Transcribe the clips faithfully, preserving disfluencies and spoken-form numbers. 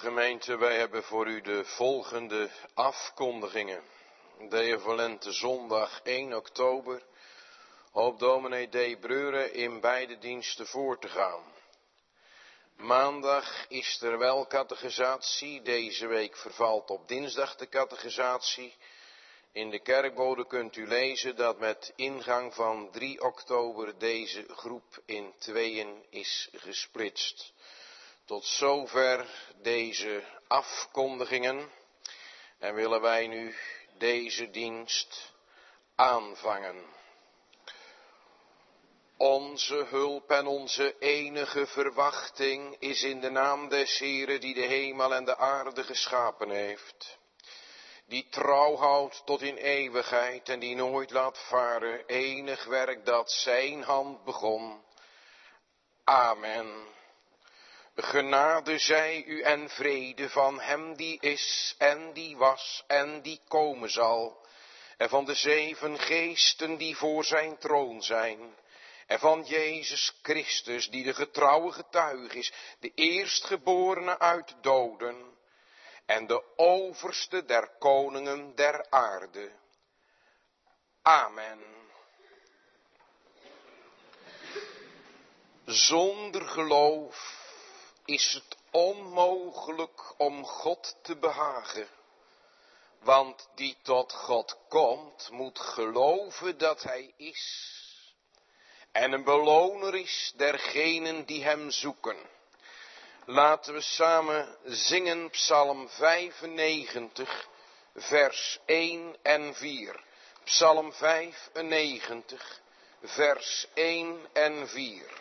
gemeente, wij hebben voor u de volgende afkondigingen. Deovalente zondag één oktober, hoopt dominee D. Breuren in beide diensten voor te gaan. Maandag is er wel catechisatie, deze week vervalt op dinsdag de catechisatie. In de kerkbode kunt u lezen dat met ingang van drie oktober deze groep in tweeën is gesplitst. Tot zover deze afkondigingen en willen wij nu deze dienst aanvangen. Onze hulp en onze enige verwachting is in de naam des Heeren die de hemel en de aarde geschapen heeft. Die trouw houdt tot in eeuwigheid en die nooit laat varen enig werk dat zijn hand begon. Amen. Genade zij u en vrede van hem die is en die was en die komen zal. En van de zeven geesten die voor zijn troon zijn. En van Jezus Christus die de getrouwe getuige is, de eerstgeborene uit doden. En de overste der koningen der aarde. Amen. Zonder geloof is het onmogelijk om God te behagen. Want die tot God komt, moet geloven dat hij is. En een beloner is dergenen die hem zoeken. Laten we samen zingen Psalm vijfennegentig, vers één en vier. Psalm vijfennegentig, vers één en vier.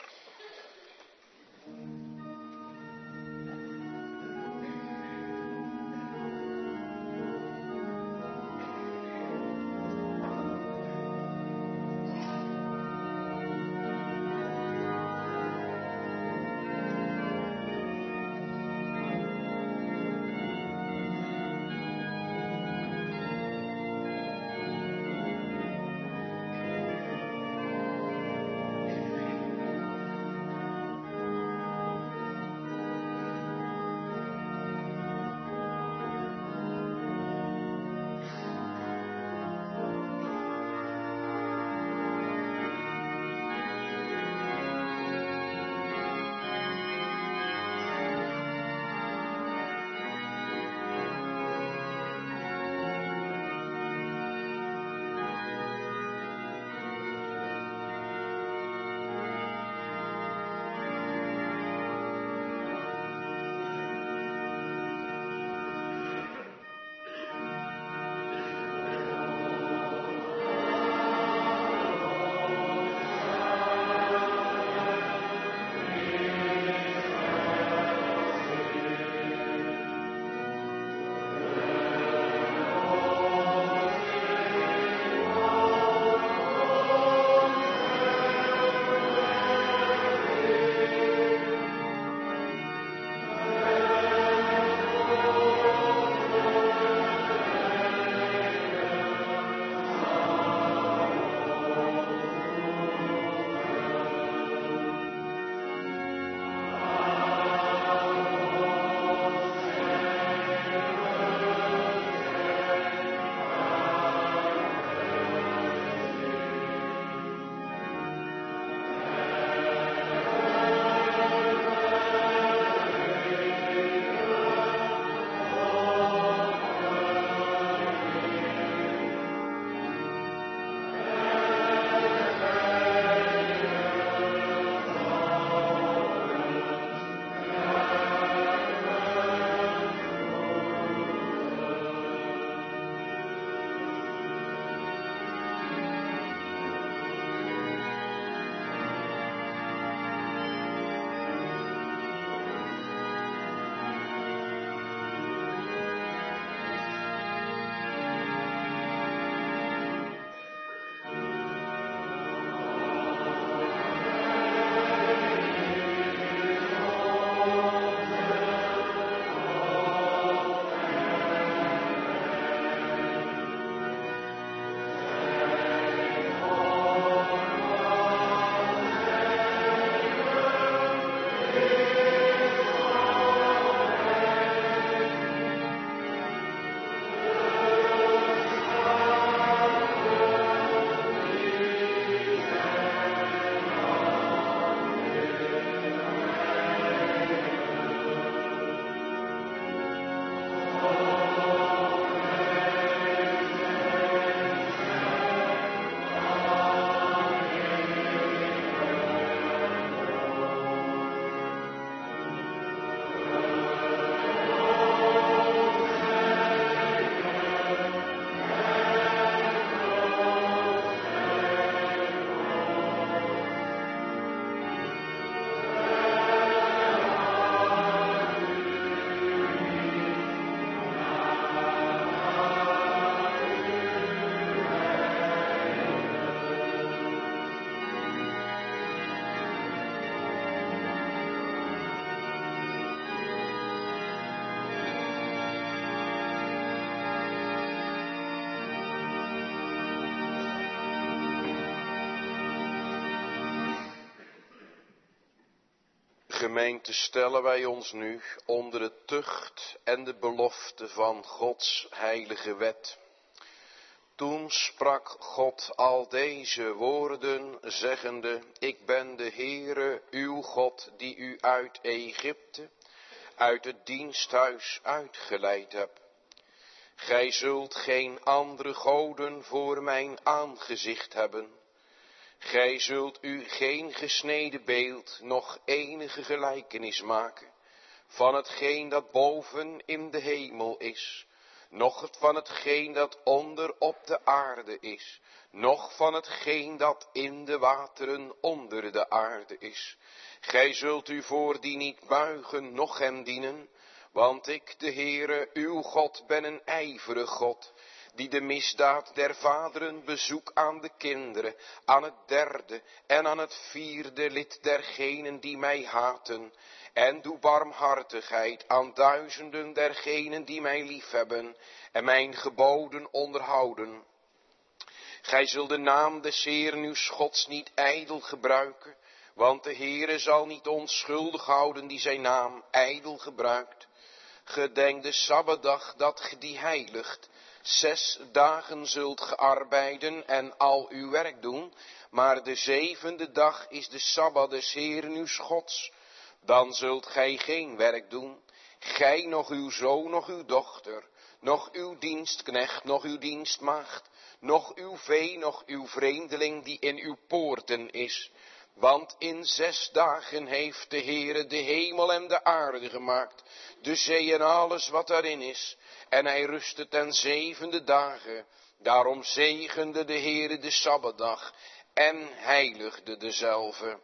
Gemeente, stellen wij ons nu onder de tucht en de belofte van Gods heilige wet. Toen sprak God al deze woorden, zeggende: Ik ben de Heere, uw God, die u uit Egypte, uit het diensthuis uitgeleid heb. Gij zult geen andere goden voor mijn aangezicht hebben. Gij zult u geen gesneden beeld, noch enige gelijkenis maken van hetgeen dat boven in de hemel is, noch van hetgeen dat onder op de aarde is, noch van hetgeen dat in de wateren onder de aarde is. Gij zult u voor die niet buigen, noch hem dienen, want ik, de Heere, uw God, ben een ijverig God, die de misdaad der vaderen bezoek aan de kinderen, aan het derde en aan het vierde lid dergenen die mij haten, en doe barmhartigheid aan duizenden dergenen die mij liefhebben en mijn geboden onderhouden. Gij zult de naam des Heeren uw Gods niet ijdel gebruiken, want de Heere zal niet onschuldig houden die zijn naam ijdel gebruikt. Gedenk de Sabbatdag dat ge die heiligt. Zes dagen zult ge arbeiden en al uw werk doen, maar de zevende dag is de Sabbat des Heeren uw Gods. Dan zult gij geen werk doen, gij, noch uw zoon, noch uw dochter, noch uw dienstknecht, noch uw dienstmaagd, noch uw vee, noch uw vreemdeling die in uw poorten is. Want in zes dagen heeft de Heere de hemel en de aarde gemaakt, de zee en alles wat daarin is. En hij rustte ten zevende dagen. Daarom zegende de Heere de Sabbatdag en heiligde dezelve.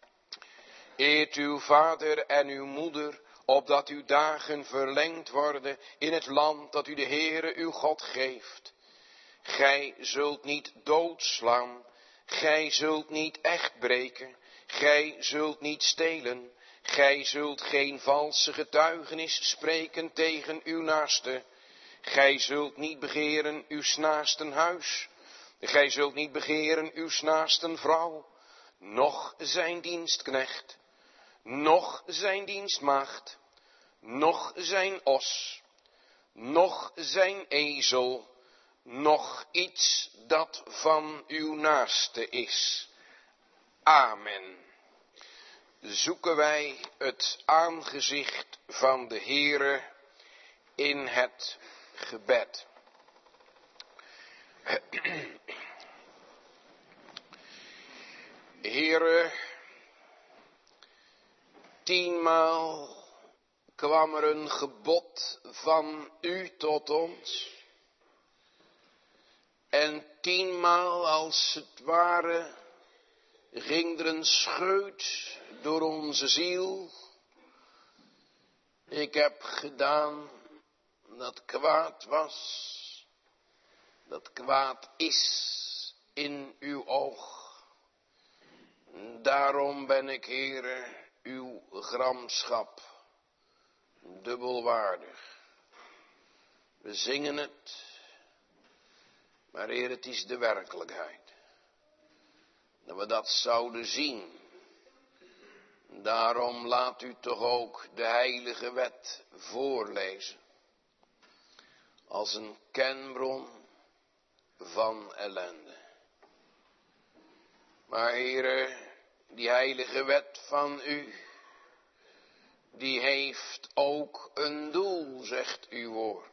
Eert uw vader en uw moeder, opdat uw dagen verlengd worden in het land dat u de Heere uw God geeft. Gij zult niet doodslaan, gij zult niet echt breken, gij zult niet stelen, gij zult geen valse getuigenis spreken tegen uw naaste. Gij zult niet begeren uw naasten huis, gij zult niet begeren uw naasten vrouw, noch zijn dienstknecht, noch zijn dienstmaagd, noch zijn os, noch zijn ezel, noch iets dat van uw naaste is. Amen. Zoeken wij het aangezicht van de Heere in het gebed. Heere, tienmaal kwam er een gebod van u tot ons. En tienmaal als het ware ging er een scheut door onze ziel. Ik heb gedaan dat kwaad was, dat kwaad is in uw oog. Daarom ben ik, Heere, uw gramschap dubbelwaardig. We zingen het, maar Heer, het is de werkelijkheid. Dat we dat zouden zien. Daarom laat u toch ook de heilige wet voorlezen. Als een kenbron van ellende. Maar Heere, die heilige wet van u, die heeft ook een doel, zegt uw woord.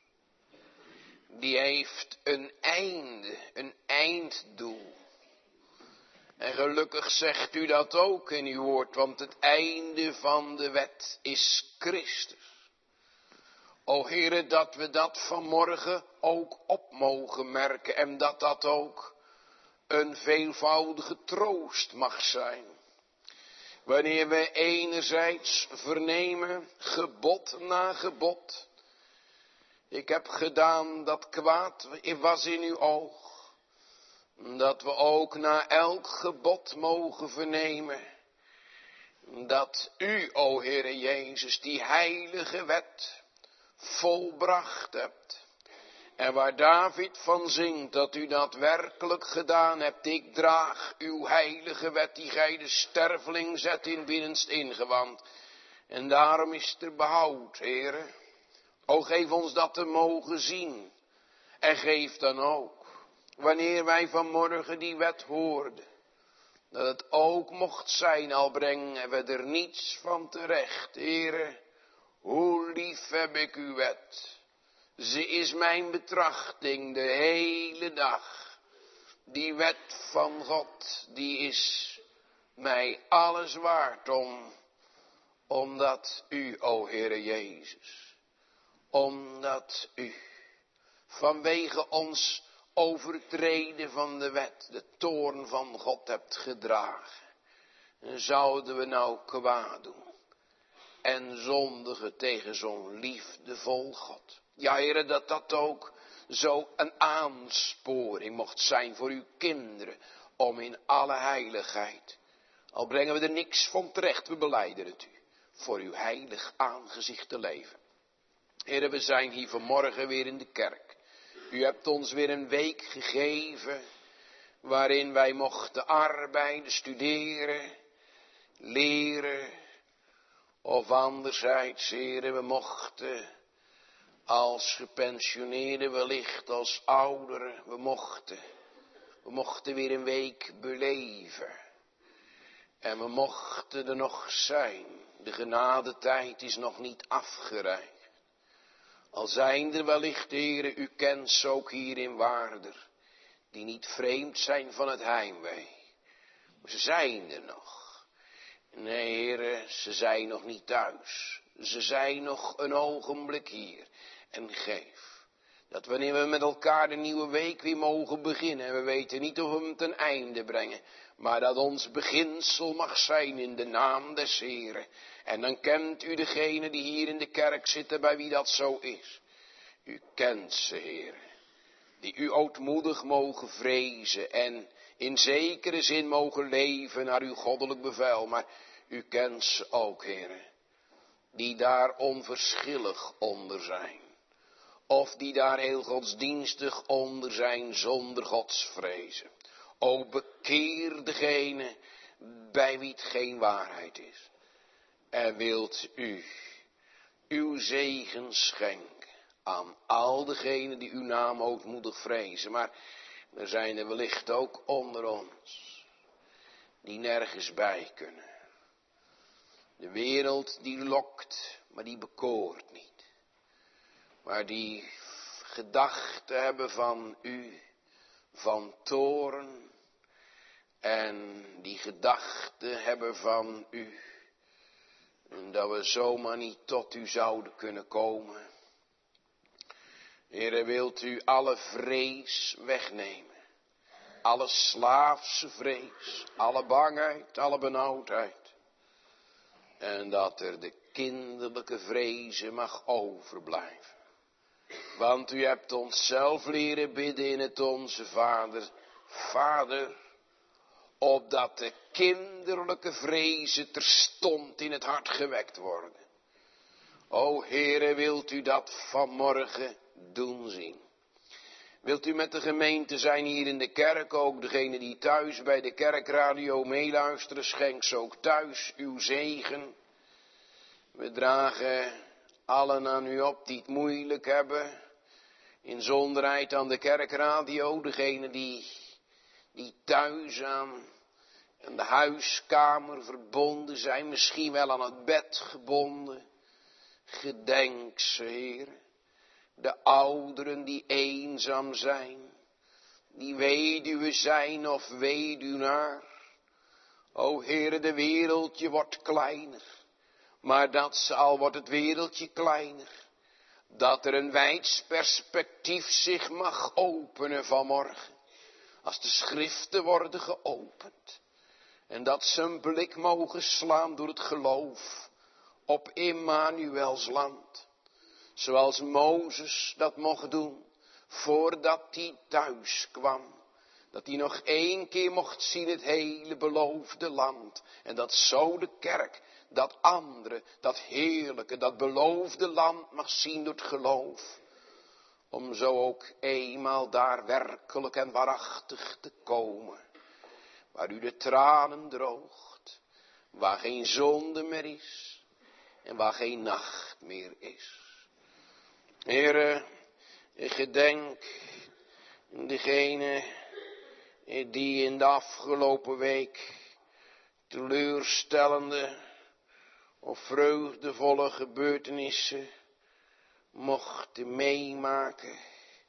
Die heeft een einde, een einddoel. En gelukkig zegt u dat ook in uw woord, want het einde van de wet is Christus. O Heere, dat we dat vanmorgen ook op mogen merken en dat dat ook een veelvoudige troost mag zijn. Wanneer we enerzijds vernemen, gebod na gebod. Ik heb gedaan dat kwaad was in uw oog. Dat we ook na elk gebod mogen vernemen. Dat u, o Heere Jezus, die heilige wet volbracht hebt. En waar David van zingt dat u dat werkelijk gedaan hebt. Ik draag uw heilige wet die gij de sterveling zet in binnenst ingewand. En daarom is er behoud, Heere. O geef ons dat te mogen zien. En geef dan ook, wanneer wij vanmorgen die wet hoorden. Dat het ook mocht zijn, al brengen we er niets van terecht, Heere. Hoe lief heb ik uw wet. Ze is mijn betrachting de hele dag. Die wet van God, die is mij alles waard om. Omdat u, o Heere Jezus, omdat u vanwege ons overtreden van de wet de toorn van God hebt gedragen. En zouden we nou kwaad doen en zondigen tegen zo'n liefdevol God. Ja, Heere, dat dat ook zo een aansporing mocht zijn voor uw kinderen om in alle heiligheid, al brengen we er niks van terecht, we belijden het u, voor uw heilig aangezicht te leven. Heere, we zijn hier vanmorgen weer in de kerk. U hebt ons weer een week gegeven waarin wij mochten arbeiden, studeren, leren. Of anderzijds, Heere, we mochten als gepensioneerden, wellicht als ouderen, we mochten, we mochten weer een week beleven. En we mochten er nog zijn. De genadetijd is nog niet afgereikt. Al zijn er wellicht, Heere, u kent ze ook hier in Waarder, die niet vreemd zijn van het heimwee. Maar ze zijn er nog. Nee, Heere, ze zijn nog niet thuis. Ze zijn nog een ogenblik hier. En geef dat wanneer we met elkaar de nieuwe week weer mogen beginnen, en we weten niet of we hem ten einde brengen, maar dat ons beginsel mag zijn in de naam des Heeren. En dan kent u degene die hier in de kerk zitten, bij wie dat zo is. U kent ze, Heere, die u ootmoedig mogen vrezen en in zekere zin mogen leven naar uw goddelijk bevel. Maar u kent ze ook, Heere, die daar onverschillig onder zijn. Of die daar heel godsdienstig onder zijn zonder godsvrezen. O, bekeer degene bij wie het geen waarheid is. En wilt u uw zegen schenken aan al degenen die uw naam ootmoedig vrezen. Maar er zijn er wellicht ook onder ons die nergens bij kunnen. De wereld die lokt, maar die bekoort niet. Maar die gedachten hebben van u, van toorn. En die gedachten hebben van u. En dat we zomaar niet tot u zouden kunnen komen. Heere, wilt u alle vrees wegnemen. Alle slaafse vrees. Alle bangheid, alle benauwdheid. En dat er de kinderlijke vrezen mag overblijven. Want u hebt ons zelf leren bidden in het Onze Vader. Vader, opdat de kinderlijke vrezen terstond in het hart gewekt worden. O Heere, wilt u dat vanmorgen doen zien. Wilt u met de gemeente zijn hier in de kerk, ook degene die thuis bij de kerkradio meeluisteren, schenk ze ook thuis uw zegen. We dragen allen aan u op die het moeilijk hebben. Inzonderheid aan de kerkradio, degene die, die thuis aan, aan de huiskamer verbonden zijn, misschien wel aan het bed gebonden. Gedenk ze, Heer. De ouderen die eenzaam zijn, die weduwe zijn of weduwnaar. O Heere, de wereldje wordt kleiner, maar dat zal wordt het wereldje kleiner. Dat er een wijds perspectief zich mag openen vanmorgen, als de schriften worden geopend. En dat ze een blik mogen slaan door het geloof op Immanuels land. Zoals Mozes dat mocht doen, voordat hij thuis kwam. Dat hij nog één keer mocht zien het hele beloofde land. En dat zo de kerk, dat andere, dat heerlijke, dat beloofde land mag zien door het geloof. om zo ook eenmaal daar werkelijk en waarachtig te komen, waar u de tranen droogt, waar geen zonde meer is en waar geen nacht meer is. Heere, gedenk degene die in de afgelopen week teleurstellende of vreugdevolle gebeurtenissen mochten meemaken.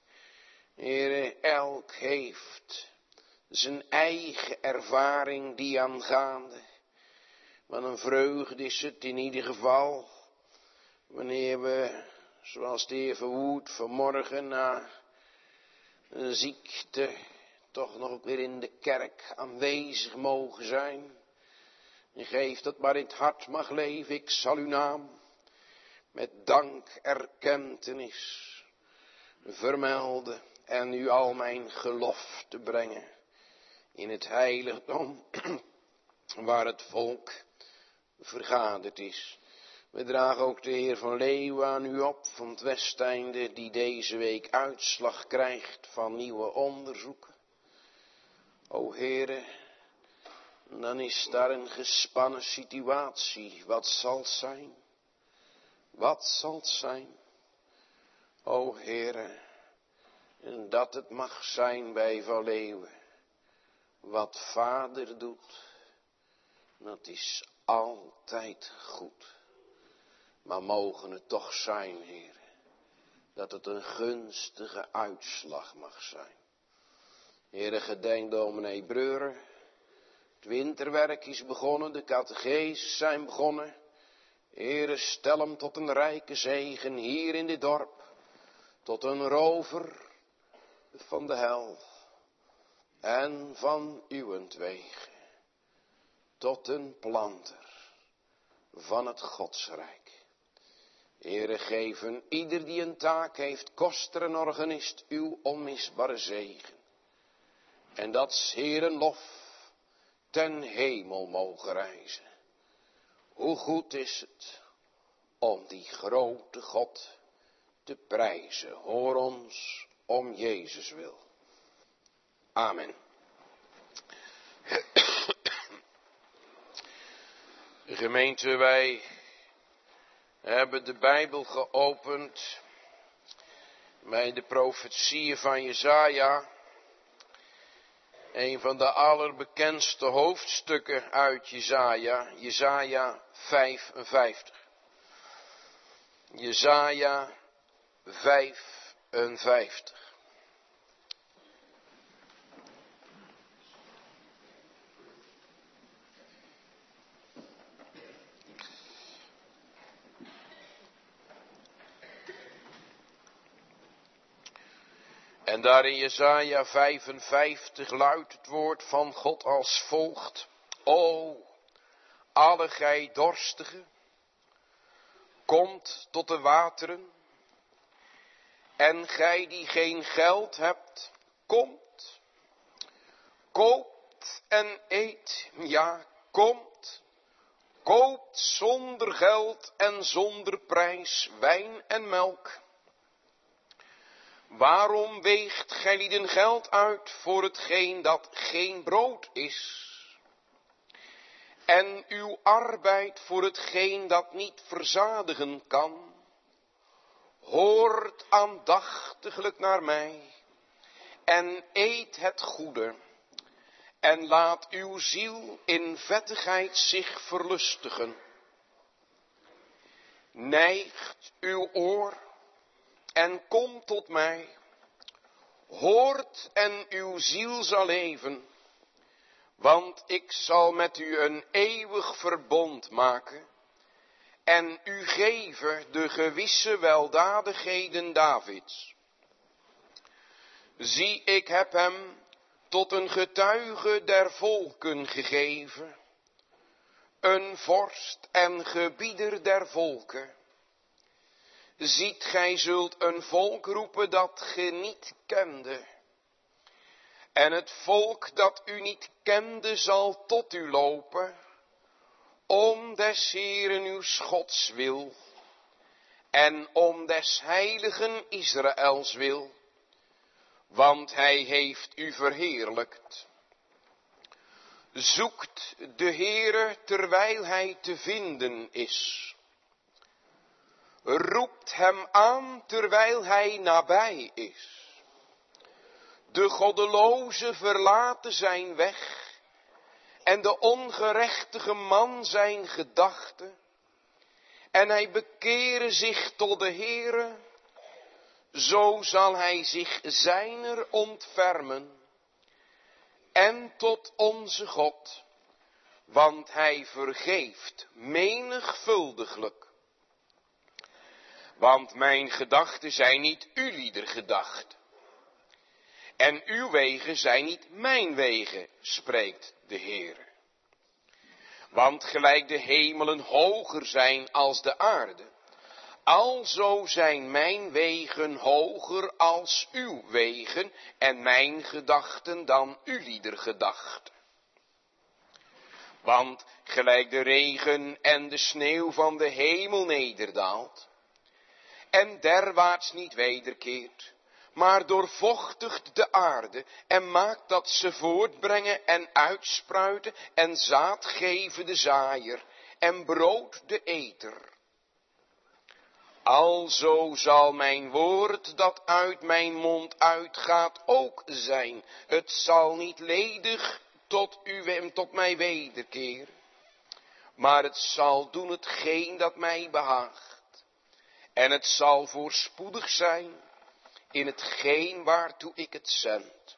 Heere, elk heeft zijn eigen ervaring die aangaande. Wat een vreugde is het in ieder geval, wanneer we, zoals de Heer verwoedt, vanmorgen na een ziekte toch nog weer in de kerk aanwezig mogen zijn. En geef dat maar in het hart mag leven, ik zal uw naam met dank erkentenis vermelden en u al mijn gelofte brengen in het heiligdom waar het volk vergaderd is. We dragen ook de Heer van Leeuwen aan u op van het Westeinde, die deze week uitslag krijgt van nieuwe onderzoeken. O Heere, dan is daar een gespannen situatie. Wat zal het zijn? Wat zal het zijn? O Heere, en dat het mag zijn bij Van Leeuwen. Wat Vader doet, dat is altijd goed. Maar mogen het toch zijn, Heere, dat het een gunstige uitslag mag zijn. Heere, gedenk dominee Breurer. Het winterwerk is begonnen, de catecheses zijn begonnen. Heere, stel hem tot een rijke zegen hier in dit dorp. Tot een rover van de hel. En van uwentwege. Tot een planter van het Godsrijk. Heere, geven ieder die een taak heeft, koster en organist, uw onmisbare zegen. En dat 's Heeren lof ten hemel mogen reizen. Hoe goed is het om die grote God te prijzen. Hoor ons om Jezus wil. Amen. Gemeente, wij hebben de Bijbel geopend bij de profetieën van Jesaja. Een van de allerbekendste hoofdstukken uit Jesaja, Jesaja vijfenvijftig. Jesaja vijfenvijftig. En daar in Jesaja vijfenvijftig luidt het woord van God als volgt. O, alle gij dorstigen, komt tot de wateren. En gij die geen geld hebt, komt. Koopt en eet, ja, komt. Koopt zonder geld en zonder prijs wijn en melk. Waarom weegt gij lieden geld uit voor hetgeen dat geen brood is? En uw arbeid voor hetgeen dat niet verzadigen kan? Hoort aandachtiglijk naar mij en eet het goede. En laat uw ziel in vettigheid zich verlustigen. Neigt uw oor en kom tot mij. Hoort en uw ziel zal leven. Want ik zal met u een eeuwig verbond maken. En u geven de gewisse weldadigheden Davids. Zie, ik heb hem tot een getuige der volken gegeven. Een vorst en gebieder der volken. Ziet, gij zult een volk roepen dat ge niet kende. En het volk dat u niet kende zal tot u lopen, om des Heeren uw Gods wil. en om des heiligen Israëls wil, want hij heeft u verheerlijkt. Zoekt de Heere terwijl hij te vinden is. Roept hem aan terwijl hij nabij is. De goddeloze verlaten zijn weg en de ongerechtige man zijn gedachten. En hij bekere zich tot de Heere, zo zal hij zich zijner ontfermen. En tot onze God, want hij vergeeft menigvuldiglijk. Want mijn gedachten zijn niet ulieder gedachten. En uw wegen zijn niet mijn wegen, spreekt de Heer. Want gelijk de hemelen hoger zijn als de aarde, alzo zijn mijn wegen hoger als uw wegen en mijn gedachten dan ulieder gedachten. Want gelijk de regen en de sneeuw van de hemel nederdaalt en derwaarts niet wederkeert, maar doorvochtigt de aarde en maakt dat ze voortbrengen en uitspruiten en zaad geven de zaaier en brood de eter. Alzo zal mijn woord dat uit mijn mond uitgaat ook zijn. Het zal niet ledig tot u en tot mij wederkeren, maar het zal doen hetgeen dat mij behaagt. En het zal voorspoedig zijn in hetgeen waartoe ik het zend.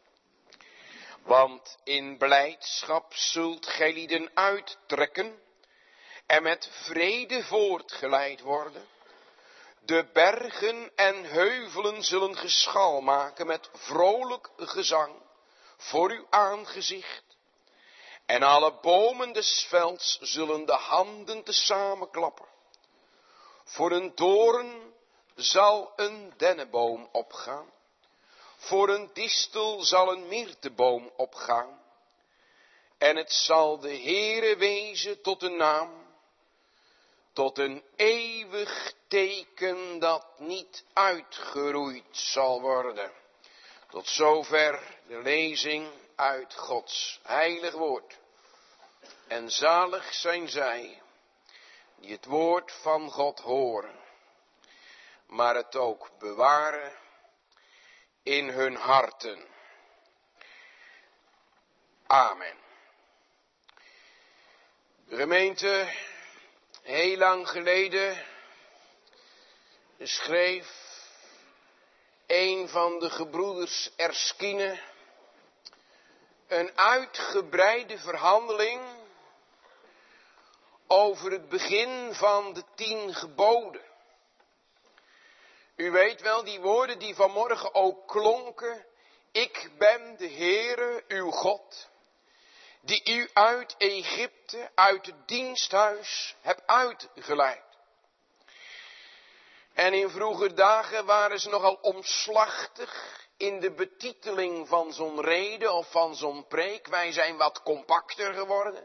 Want in blijdschap zult gij lieden uittrekken en met vrede voortgeleid worden. De bergen en heuvelen zullen geschal maken met vrolijk gezang voor uw aangezicht. En alle bomen des velds zullen de handen tezamen klappen. Voor een doorn zal een dennenboom opgaan. Voor een distel zal een myrteboom opgaan. En het zal de Heere wezen tot een naam, tot een eeuwig teken dat niet uitgeroeid zal worden. Tot zover de lezing uit Gods heilig woord. En zalig zijn zij die het woord van God horen, maar het ook bewaren in hun harten. Amen. Gemeente, heel lang geleden schreef een van de gebroeders Erskine een uitgebreide verhandeling over het begin van de tien geboden. U weet wel, die woorden die vanmorgen ook klonken. Ik ben de Heere, uw God, die u uit Egypte, uit het diensthuis, heb uitgeleid. En in vroeger dagen waren ze nogal omslachtig in de betiteling van zo'n rede of van zo'n preek. Wij zijn wat compacter geworden.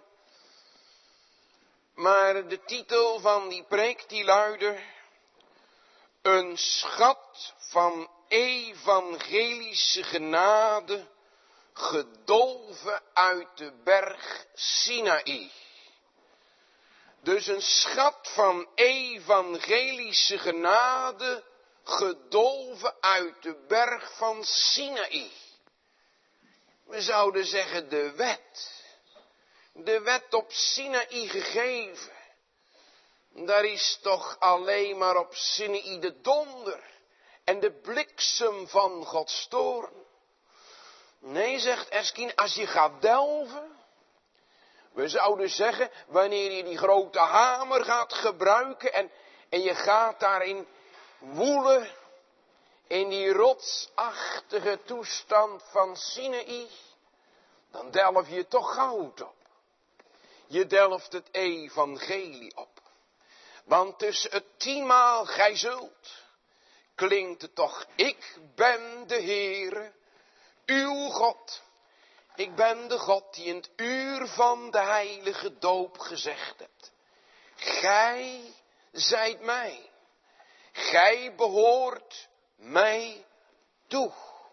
Maar de titel van die preek die luidde: een schat van evangelische genade, gedolven uit de berg Sinaï. Dus een schat van evangelische genade, gedolven uit de berg van Sinaï. We zouden zeggen de wet. De wet op Sinaï gegeven. Daar is toch alleen maar op Sinaï de donder en de bliksem van Gods toorn. Nee, zegt Erskine, als je gaat delven. We zouden zeggen, wanneer je die grote hamer gaat gebruiken en, en je gaat daarin woelen, in die rotsachtige toestand van Sinaï, dan delf je toch goud op. Je delft het evangelie op. Want tussen het tienmaal gij zult, klinkt het toch, ik ben de Heere, uw God. Ik ben de God die in het uur van de heilige doop gezegd hebt. Gij zijt mij gij behoort mij toe.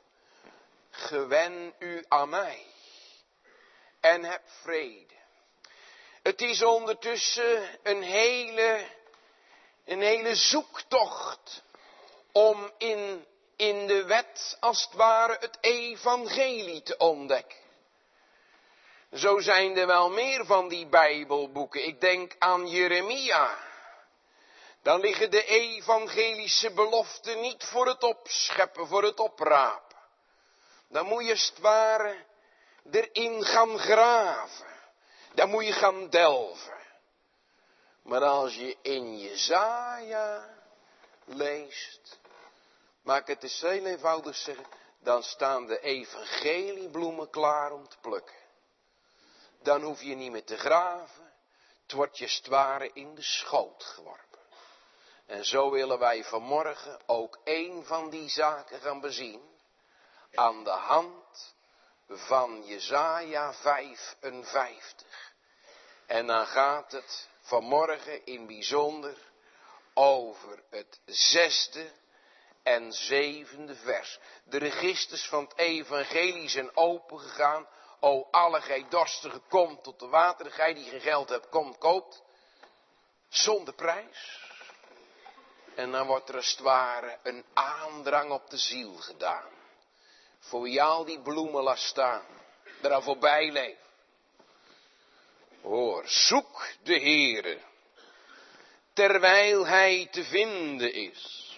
Gewen u aan mij en heb vrede. Het is ondertussen een hele, een hele zoektocht om in, in de wet als het ware het evangelie te ontdekken. Zo zijn er wel meer van die Bijbelboeken. Ik denk aan Jeremia. Dan liggen de evangelische beloften niet voor het opscheppen, voor het oprapen. Dan moet je als het ware erin gaan graven. Dan moet je gaan delven. Maar als je in Jesaja leest, maak het eens heel eenvoudig zeggen, dan staan de evangeliebloemen klaar om te plukken. Dan hoef je niet meer te graven, het wordt je als het ware in de schoot geworpen. En zo willen wij vanmorgen ook een van die zaken gaan bezien, aan de hand van Jesaja vijfenvijftig. En dan gaat het vanmorgen in bijzonder over het zesde en zevende vers. De registers van het evangelie zijn opengegaan. O alle gij dorstige, komt tot de water. Gij die geen geld hebt, komt, koopt. Zonder prijs. En dan wordt er als het ware een aandrang op de ziel gedaan. Voor wie al die bloemen laat staan. Eraan voorbij leven. Hoor, zoek de Heere. Terwijl hij te vinden is.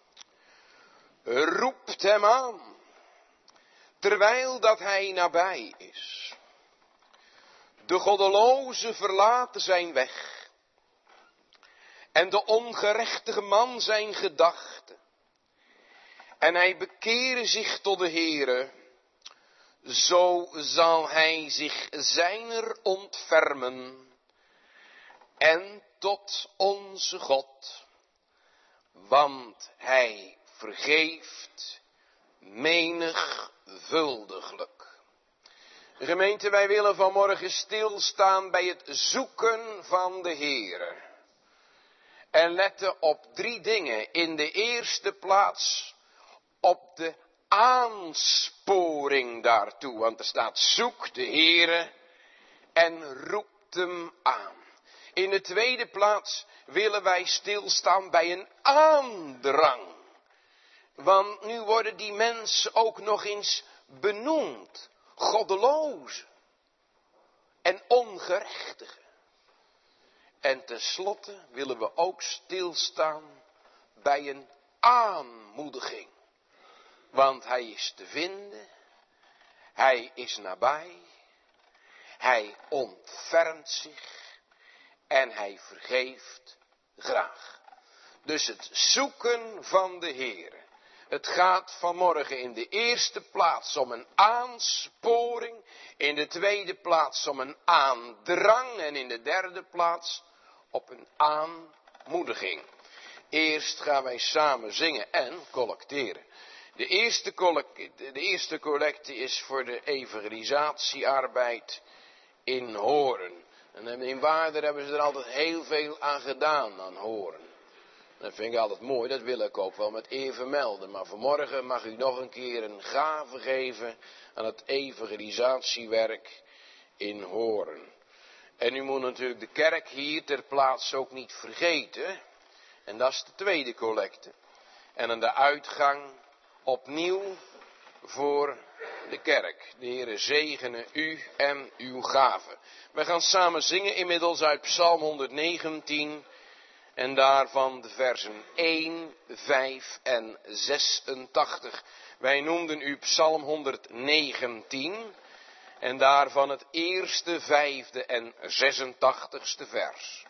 Roept hem aan. Terwijl dat hij nabij is. De goddeloze verlaten zijn weg. En de ongerechtige man zijn gedachten. En hij bekere zich tot de Heere. Zo zal hij zich zijner ontfermen. En tot onze God. Want hij vergeeft menigvuldiglijk. Gemeente, wij willen vanmorgen stilstaan bij het zoeken van de Heere. En letten op drie dingen. In de eerste plaats op de aansporing daartoe. Want er staat zoek de Heere en roept hem aan. In de tweede plaats willen wij stilstaan bij een aandrang. Want nu worden die mensen ook nog eens benoemd. Goddelozen en ongerechtigen. En tenslotte willen we ook stilstaan bij een aanmoediging. Want hij is te vinden. Hij is nabij. Hij ontfermt zich. En hij vergeeft graag. Dus het zoeken van de Heere. Het gaat vanmorgen in de eerste plaats om een aansporing. In de tweede plaats om een aandrang. En in de derde plaats op een aanmoediging. Eerst gaan wij samen zingen en collecteren. De eerste, collect, de eerste collecte is voor de evangelisatiearbeid in Hoorn. En in Waarder hebben ze er altijd heel veel aan gedaan, aan Hoorn. Dat vind ik altijd mooi, dat wil ik ook wel met eer vermelden. Maar vanmorgen mag u nog een keer een gave geven aan het evangelisatiewerk in Hoorn. En u moet natuurlijk de kerk hier ter plaatse ook niet vergeten. En dat is de tweede collecte. En aan de uitgang opnieuw voor de kerk. De Heere zegene u en uw gave. We gaan samen zingen inmiddels uit Psalm honderdnegentien. En daarvan de versen één, vijf en zesentachtig. Wij noemden u Psalm honderdnegentien. En daarvan het eerste, vijfde en zesentachtigste vers.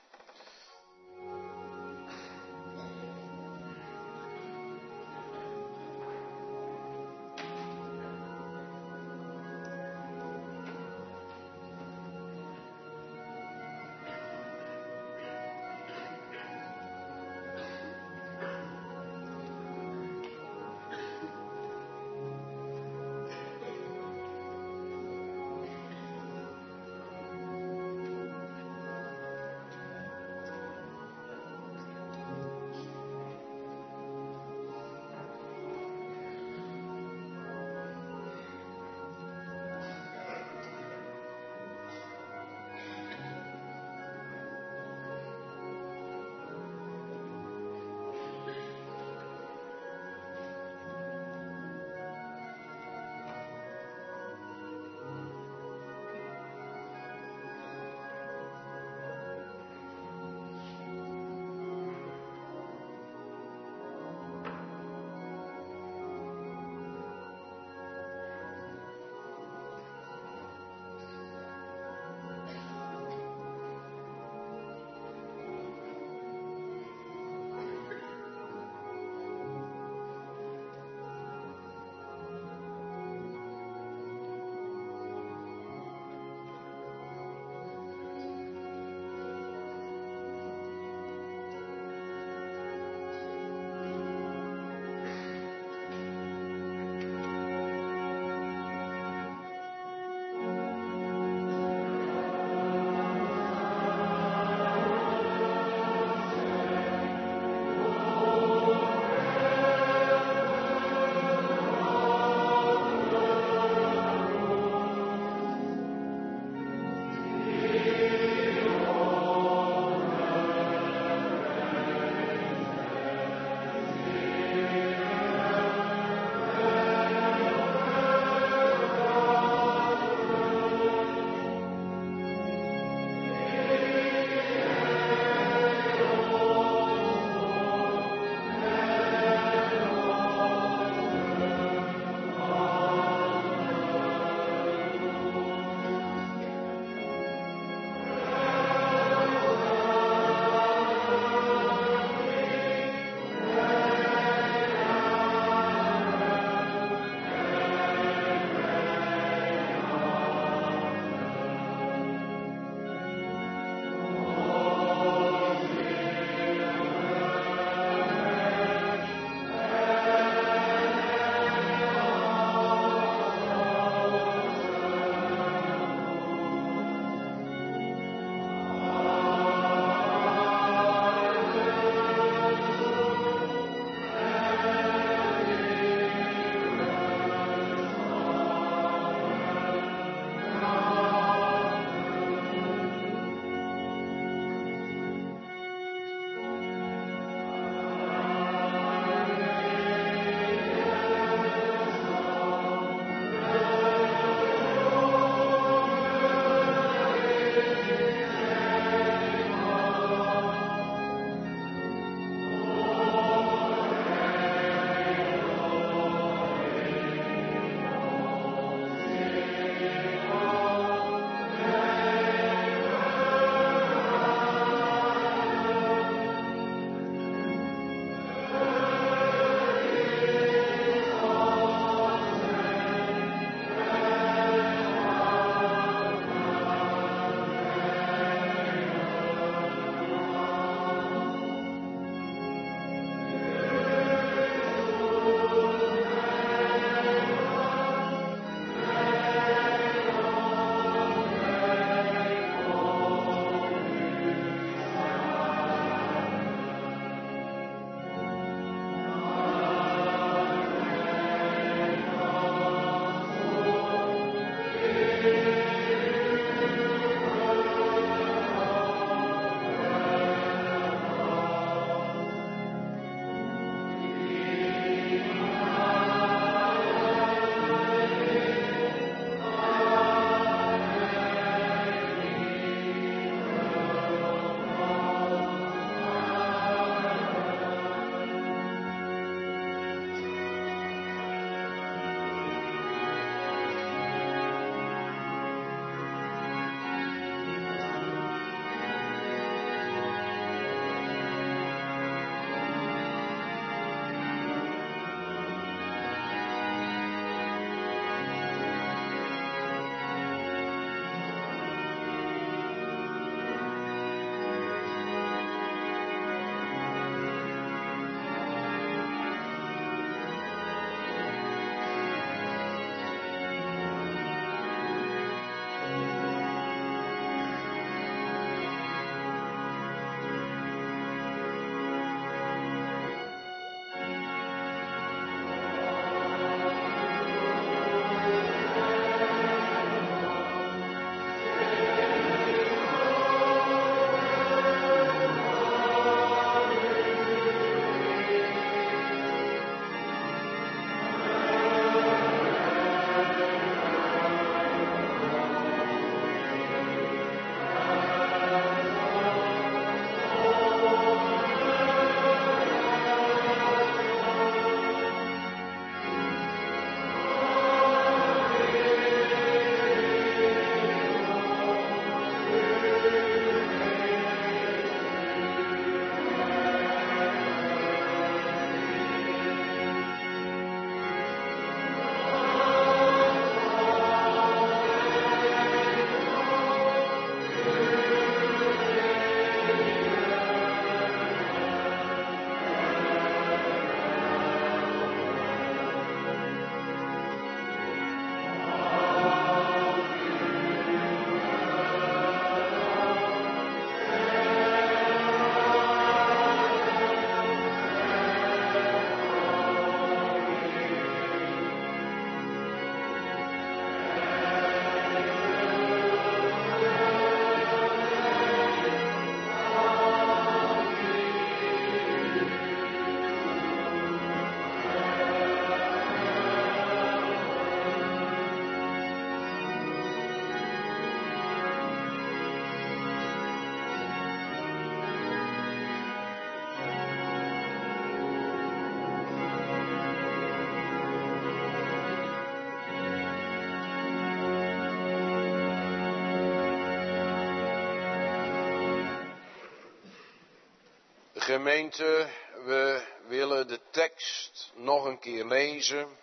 Gemeente, we willen de tekst nog een keer lezen.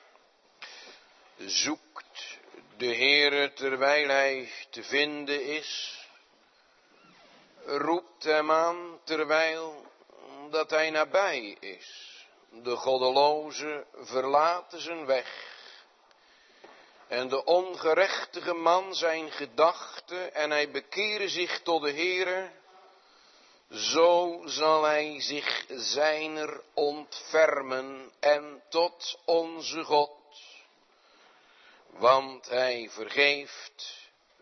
Zoekt de Heere terwijl hij te vinden is. Roept hem aan terwijl dat hij nabij is. De goddeloze verlaten zijn weg. En de ongerechtige man zijn gedachten en hij bekeren zich tot de Heere. Zo zal hij zich zijner ontfermen en tot onze God. Want hij vergeeft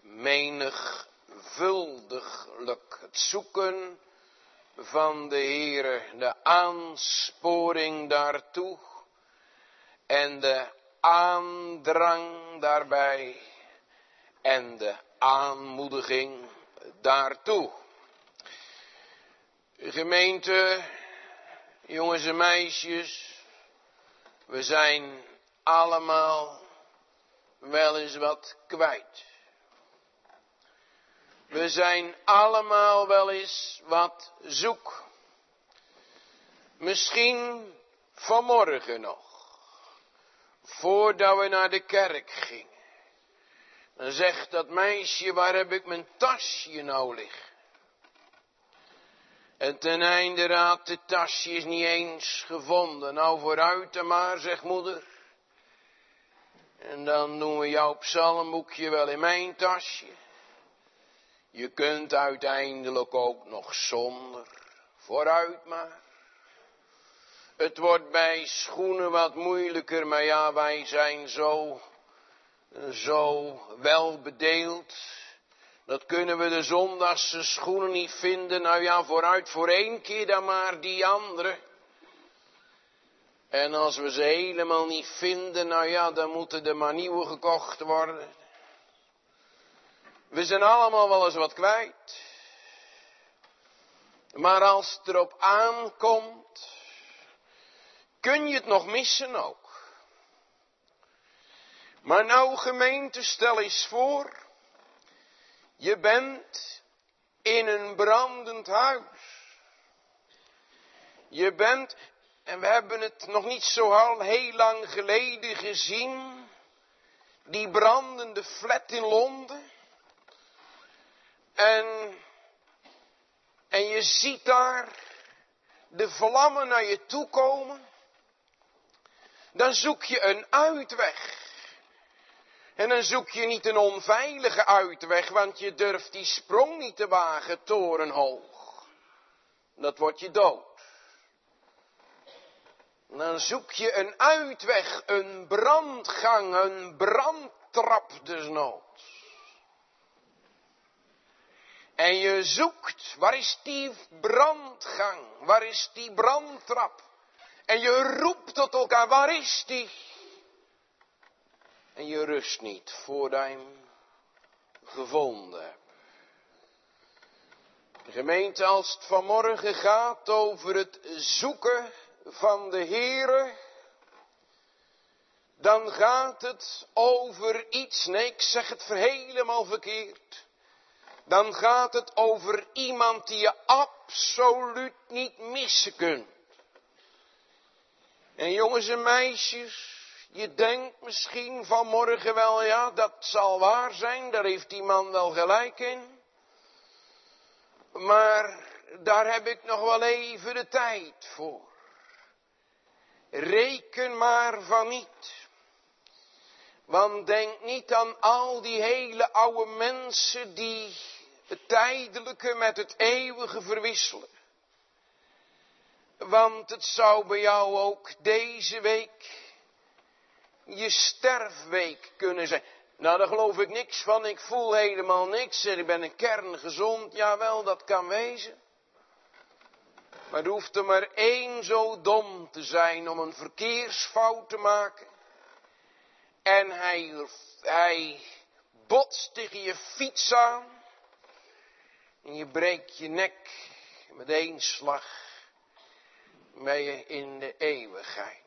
menigvuldiglijk het zoeken van de Heere, de aansporing daartoe en de aandrang daarbij en de aanmoediging daartoe. Gemeente, jongens en meisjes, we zijn allemaal wel eens wat kwijt. We zijn allemaal wel eens wat zoek. Misschien vanmorgen nog, voordat we naar de kerk gingen. Dan zegt dat meisje, waar heb ik mijn tasje nou liggen? En ten einde raad, de tasje is niet eens gevonden. Nou vooruit dan maar, zegt moeder. En dan doen we jouw psalmboekje wel in mijn tasje. Je kunt uiteindelijk ook nog zonder. Vooruit maar. Het wordt bij schoenen wat moeilijker, maar ja, wij zijn zo, zo welbedeeld. Dat kunnen we de zondagse schoenen niet vinden. Nou ja, vooruit voor één keer dan maar die andere. En als we ze helemaal niet vinden, nou ja, dan moeten er maar nieuwe gekocht worden. We zijn allemaal wel eens wat kwijt. Maar als het erop aankomt, kun je het nog missen ook. Maar nou gemeente, stel eens voor, je bent in een brandend huis. Je bent, en we hebben het nog niet zo al heel lang geleden gezien, die brandende flat in Londen. En, en je ziet daar de vlammen naar je toe komen. Dan zoek je een uitweg. En dan zoek je niet een onveilige uitweg, want je durft die sprong niet te wagen, torenhoog. Dat wordt je dood. Dan zoek je een uitweg, een brandgang, een brandtrap desnoods. En je zoekt, waar is die brandgang, waar is die brandtrap? En je roept tot elkaar, waar is die? En je rust niet voordat je hem gevonden hebt. De gemeente, als het vanmorgen gaat over het zoeken van de Heere, dan gaat het over iets, nee, ik zeg het helemaal verkeerd. Dan gaat het over iemand die je absoluut niet missen kunt. En jongens en meisjes, je denkt misschien vanmorgen wel, ja, dat zal waar zijn, daar heeft die man wel gelijk in. Maar daar heb ik nog wel even de tijd voor. Reken maar van niet. Want denk niet aan al die hele oude mensen die het tijdelijke met het eeuwige verwisselen. Want het zou bij jou ook deze week je sterfweek kunnen zijn. Nou, daar geloof ik niks van. Ik voel helemaal niks en ik ben een kerngezond. Jawel, dat kan wezen. Maar er hoeft er maar één zo dom te zijn om een verkeersfout te maken. En hij, hij botst tegen je fiets aan. En je breekt je nek met één slag. Ben je in de eeuwigheid.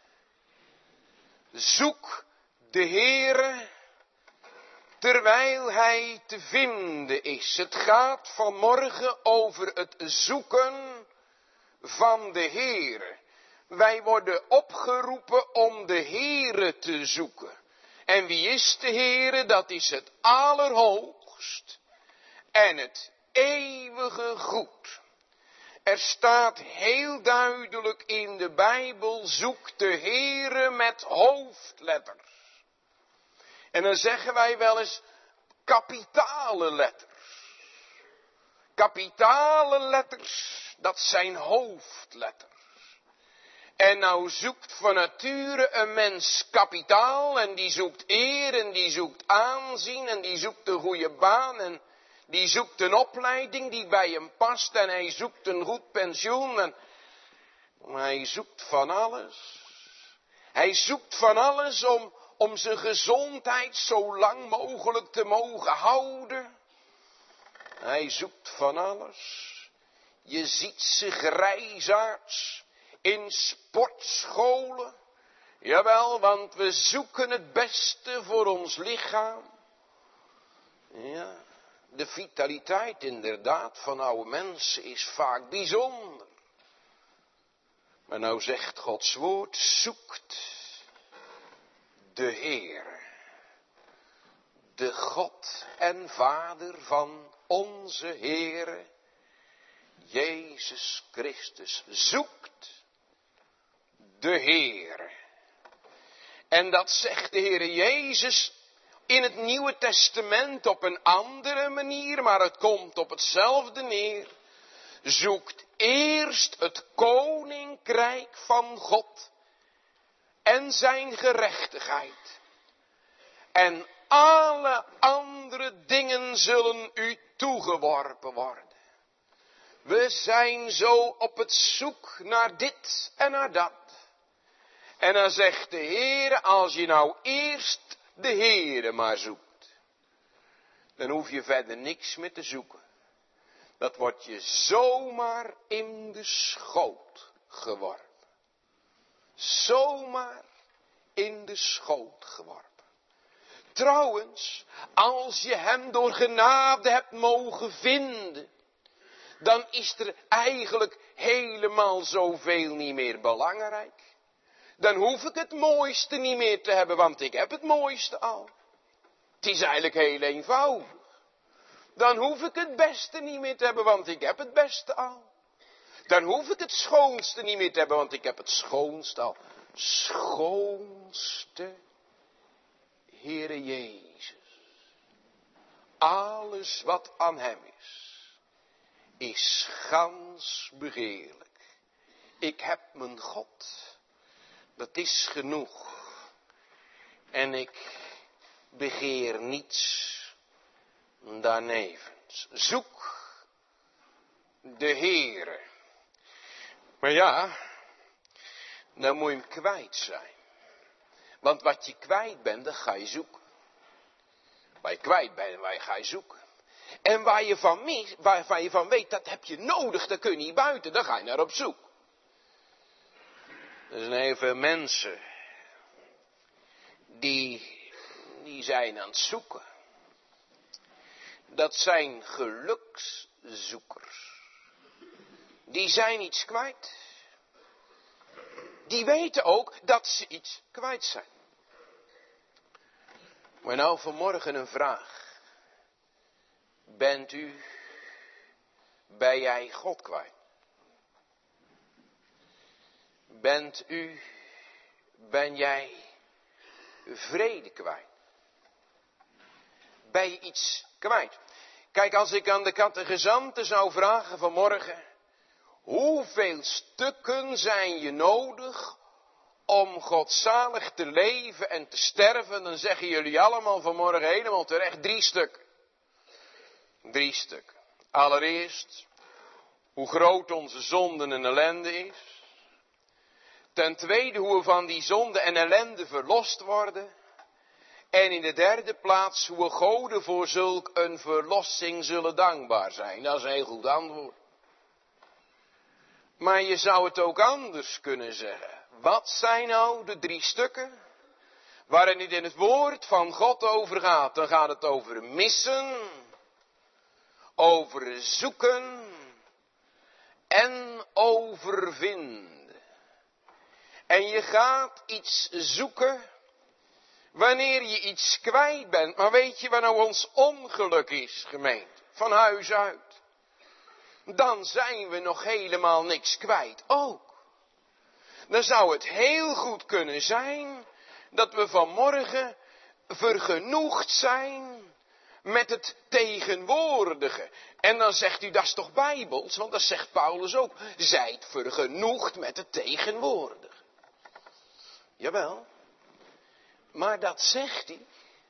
Zoek de Heere terwijl hij te vinden is. Het gaat vanmorgen over het zoeken van de Heere. Wij worden opgeroepen om de Heere te zoeken. En wie is de Heere? Dat is het Allerhoogst en het eeuwige goed. Er staat heel duidelijk in de Bijbel, zoek de Heere met hoofdletters. En dan zeggen wij wel eens kapitale letters. Kapitale letters, dat zijn hoofdletters. En nou zoekt van nature een mens kapitaal en die zoekt eer en die zoekt aanzien en die zoekt een goede baan en die zoekt een opleiding die bij hem past en hij zoekt een goed pensioen en hij zoekt van alles. Hij zoekt van alles om, om zijn gezondheid zo lang mogelijk te mogen houden. Hij zoekt van alles. Je ziet ze grijsaards in sportscholen. Jawel, want we zoeken het beste voor ons lichaam. Ja, de vitaliteit inderdaad van oude mensen is vaak bijzonder. Maar nou zegt Gods woord, zoekt de Heer, de God en Vader van onze Heere, Jezus Christus. Zoekt de Heer. En dat zegt de Heere Jezus in het Nieuwe Testament op een andere manier, maar het komt op hetzelfde neer. Zoekt eerst het koninkrijk van God en zijn gerechtigheid. En alle andere dingen zullen u toegeworpen worden. We zijn zo op het zoek naar dit en naar dat. En dan zegt de Heere, als je nou eerst de Heere maar zoekt, dan hoef je verder niks meer te zoeken. Dat wordt je zomaar in de schoot geworpen. Zomaar in de schoot geworpen. Trouwens, als je hem door genade hebt mogen vinden, dan is er eigenlijk helemaal zoveel niet meer belangrijk. Dan hoef ik het mooiste niet meer te hebben, want ik heb het mooiste al. Het is eigenlijk heel eenvoudig. Dan hoef ik het beste niet meer te hebben, want ik heb het beste al. Dan hoef ik het schoonste niet meer te hebben, want ik heb het schoonste al. Schoonste Heere Jezus. Alles wat aan hem is, is gans begeerlijk. Ik heb mijn God, dat is genoeg. En ik begeer niets daarnevens. Zoek de Heere. Maar ja, dan moet je hem kwijt zijn. Want wat je kwijt bent, dat ga je zoeken. Waar je kwijt bent, waar je ga je zoeken. En waar je van, mis, waarvan je van weet, dat heb je nodig, dat kun je niet buiten, dan ga je naar op zoek. Er zijn heel veel mensen die, die zijn aan het zoeken. Dat zijn gelukszoekers. Die zijn iets kwijt. Die weten ook dat ze iets kwijt zijn. Maar nou vanmorgen een vraag. Bent u, ben jij God kwijt? Bent u, ben jij vrede kwijt? Ben je iets kwijt? Kijk, als ik aan de catechizanten zou vragen vanmorgen, hoeveel stukken zijn je nodig om godzalig te leven en te sterven? Dan zeggen jullie allemaal vanmorgen helemaal terecht drie stukken. Drie stukken. Allereerst, hoe groot onze zonde en ellende is. Ten tweede, hoe we van die zonde en ellende verlost worden. En in de derde plaats, hoe we goden voor zulk een verlossing zullen dankbaar zijn. Dat is een heel goed antwoord. Maar je zou het ook anders kunnen zeggen. Wat zijn nou de drie stukken waarin het in het woord van God over gaat? Dan gaat het over missen, over zoeken en overvinden. En je gaat iets zoeken wanneer je iets kwijt bent. Maar weet je wat nou ons ongeluk is, gemeente? Van huis uit. Dan zijn we nog helemaal niks kwijt ook. Dan zou het heel goed kunnen zijn dat we vanmorgen vergenoegd zijn met het tegenwoordige. En dan zegt u, dat is toch bijbels? Want dat zegt Paulus ook. Zijt vergenoegd met het tegenwoordige. Jawel. Maar dat zegt hij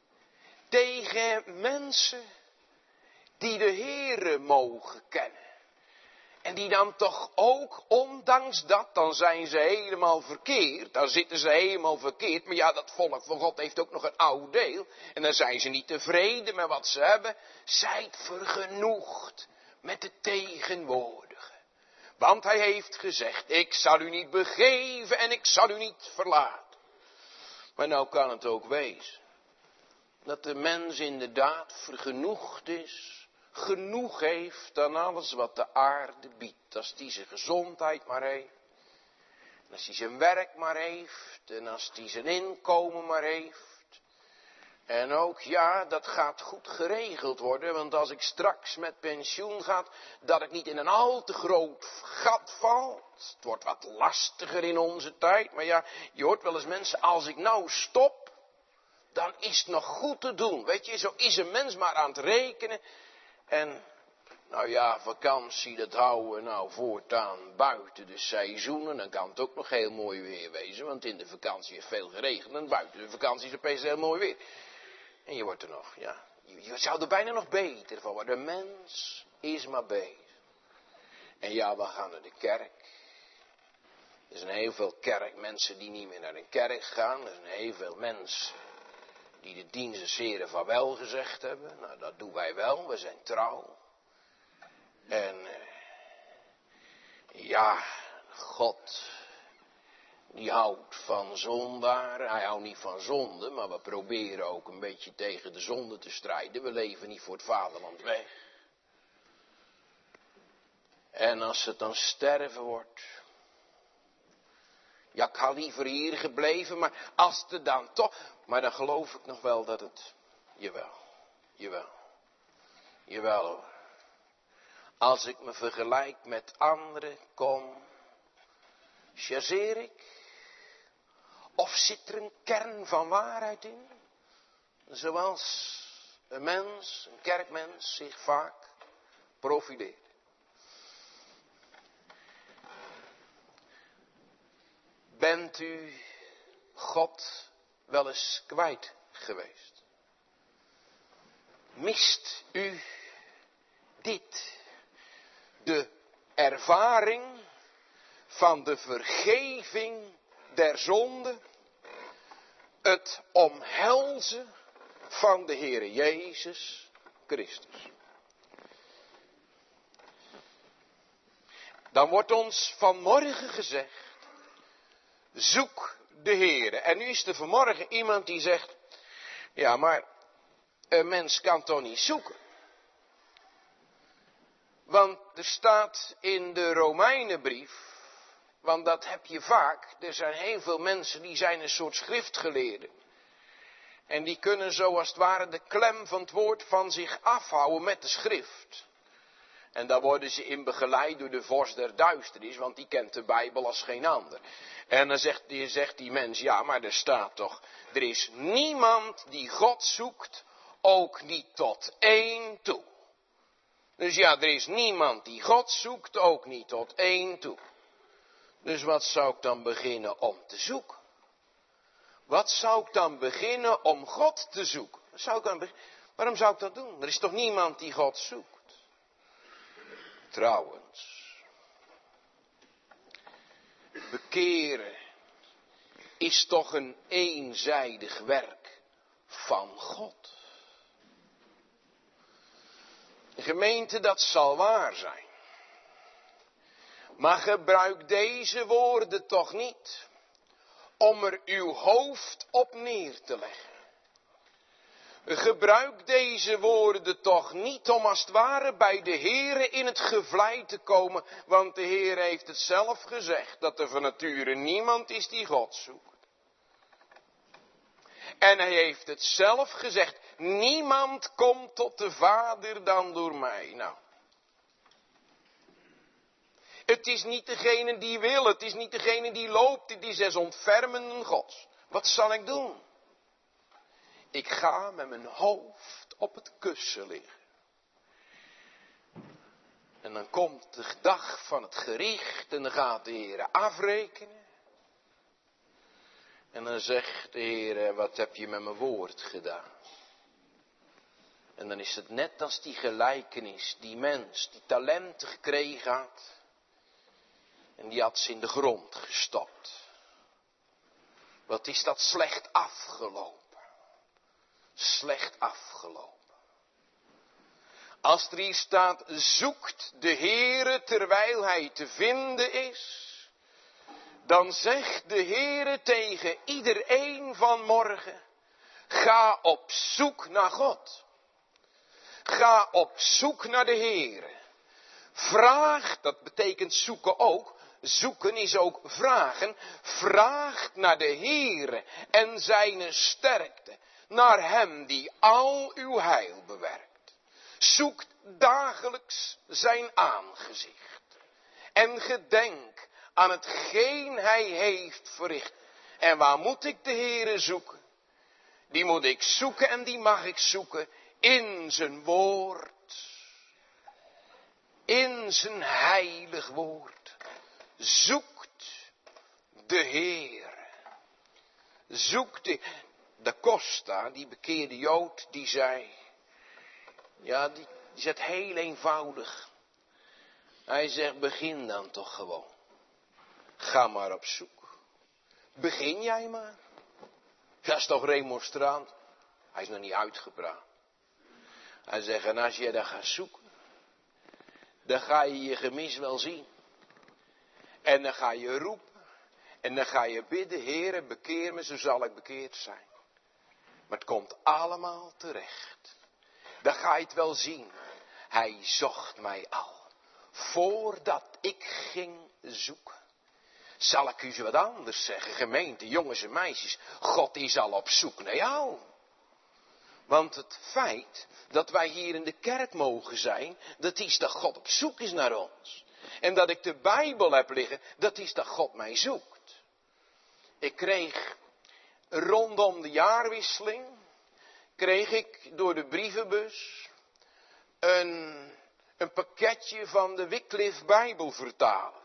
tegen mensen die de Heere mogen kennen. En die dan toch ook, ondanks dat, dan zijn ze helemaal verkeerd. Dan zitten ze helemaal verkeerd. Maar ja, dat volk van God heeft ook nog een oud deel. En dan zijn ze niet tevreden met wat ze hebben. Zijt vergenoegd met het tegenwoordige. Want hij heeft gezegd, ik zal u niet begeven en ik zal u niet verlaten. Maar nou kan het ook wezen dat de mens inderdaad vergenoegd is. Genoeg heeft aan alles wat de aarde biedt. Als die zijn gezondheid maar heeft. En als hij zijn werk maar heeft. En als hij zijn inkomen maar heeft. En ook ja, dat gaat goed geregeld worden. Want als ik straks met pensioen ga, dat ik niet in een al te groot gat val. Het wordt wat lastiger in onze tijd. Maar ja, je hoort wel eens mensen, als ik nou stop, dan is het nog goed te doen. Weet je, zo is een mens maar aan het rekenen. En, nou ja, vakantie, dat houden we nou voortaan buiten de seizoenen. Dan kan het ook nog heel mooi weer wezen, want in de vakantie heeft veel geregend. En buiten de vakantie is opeens heel mooi weer. En je wordt er nog, ja, je, je zou er bijna nog beter van worden. De mens is maar bezig. En ja, we gaan naar de kerk. Er zijn heel veel kerkmensen die niet meer naar de kerk gaan. Er zijn heel veel mensen die de dienst des Heren van wel gezegd hebben. Nou, dat doen wij wel. We zijn trouw. En uh, ja, God, die houdt van zondaar. Hij houdt niet van zonde, maar we proberen ook een beetje tegen de zonde te strijden. We leven niet voor het vaderland weg. En als het dan sterven wordt. Ja, ik had liever hier gebleven, maar als het dan toch. Maar dan geloof ik nog wel dat het. Jawel, jawel, jawel hoor. Als ik me vergelijk met anderen, kom, chargeer ik? Of zit er een kern van waarheid in? Zoals een mens, een kerkmens, zich vaak profileert. Bent u God wel eens kwijt geweest? Mist u dit? De ervaring van de vergeving der zonde. Het omhelzen van de Heere Jezus Christus. Dan wordt ons vanmorgen gezegd. Zoek de Heere. En nu is er vanmorgen iemand die zegt. Ja, maar een mens kan toch niet zoeken. Want er staat in de Romeinenbrief. Want dat heb je vaak. Er zijn heel veel mensen die zijn een soort schriftgeleerden. En die kunnen zoals het ware de klem van het woord van zich afhouden met de schrift. En daar worden ze in begeleid door de vorst der duisternis, want die kent de Bijbel als geen ander. En dan zegt die, zegt die mens, ja, maar er staat toch, er is niemand die God zoekt, ook niet tot één toe. Dus ja, er is niemand die God zoekt, ook niet tot één toe. Dus wat zou ik dan beginnen om te zoeken? Wat zou ik dan beginnen om God te zoeken? Zou ik dan be- Waarom zou ik dat doen? Er is toch niemand die God zoekt? Trouwens, bekeren is toch een eenzijdig werk van God. Gemeente, dat zal waar zijn. Maar gebruik deze woorden toch niet om er uw hoofd op neer te leggen. Gebruik deze woorden toch niet om als het ware bij de Heere in het gevlei te komen. Want de Heer heeft het zelf gezegd dat er van nature niemand is die God zoekt. En hij heeft het zelf gezegd, niemand komt tot de Vader dan door mij. Nou, het is niet degene die wil, het is niet degene die loopt, het is des ontfermenden Gods. Wat zal ik doen? Ik ga met mijn hoofd op het kussen liggen. En dan komt de dag van het gericht en dan gaat de Heer afrekenen. En dan zegt de Heer, wat heb je met mijn woord gedaan? En dan is het net als die gelijkenis, die mens die talenten gekregen had. En die had ze in de grond gestopt. Wat is dat slecht afgelopen? Slecht afgelopen. Als er hier staat, zoekt de Heere terwijl hij te vinden is. Dan zegt de Heere tegen iedereen vanmorgen, ga op zoek naar God. Ga op zoek naar de Heere. Vraag, dat betekent zoeken ook. Zoeken is ook vragen. Vraag naar de Heere en zijn sterkte. Naar hem die al uw heil bewerkt. Zoekt dagelijks zijn aangezicht. En gedenk aan hetgeen hij heeft verricht. En waar moet ik de Heere zoeken? Die moet ik zoeken en die mag ik zoeken in zijn woord. In zijn heilig woord. Zoekt de Heer. Zoekt de... Da Costa, die bekeerde Jood, die zei... Ja, die, die zegt heel eenvoudig. Hij zegt, begin dan toch gewoon. Ga maar op zoek. Begin jij maar. Dat is toch remonstrant? Hij is nog niet uitgepraat. Hij zegt, en als jij daar gaat zoeken, dan ga je je gemis wel zien. En dan ga je roepen. En dan ga je bidden, Heere, bekeer me, zo zal ik bekeerd zijn. Maar het komt allemaal terecht. Dan ga je het wel zien. Hij zocht mij al. Voordat ik ging zoeken. Zal ik u eens wat anders zeggen, gemeente, jongens en meisjes. God is al op zoek naar jou. Want het feit dat wij hier in de kerk mogen zijn, dat is dat God op zoek is naar ons. En dat ik de Bijbel heb liggen, dat is dat God mij zoekt. Ik kreeg rondom de jaarwisseling, kreeg ik door de brievenbus een, een pakketje van de Wycliffe Bijbelvertaler.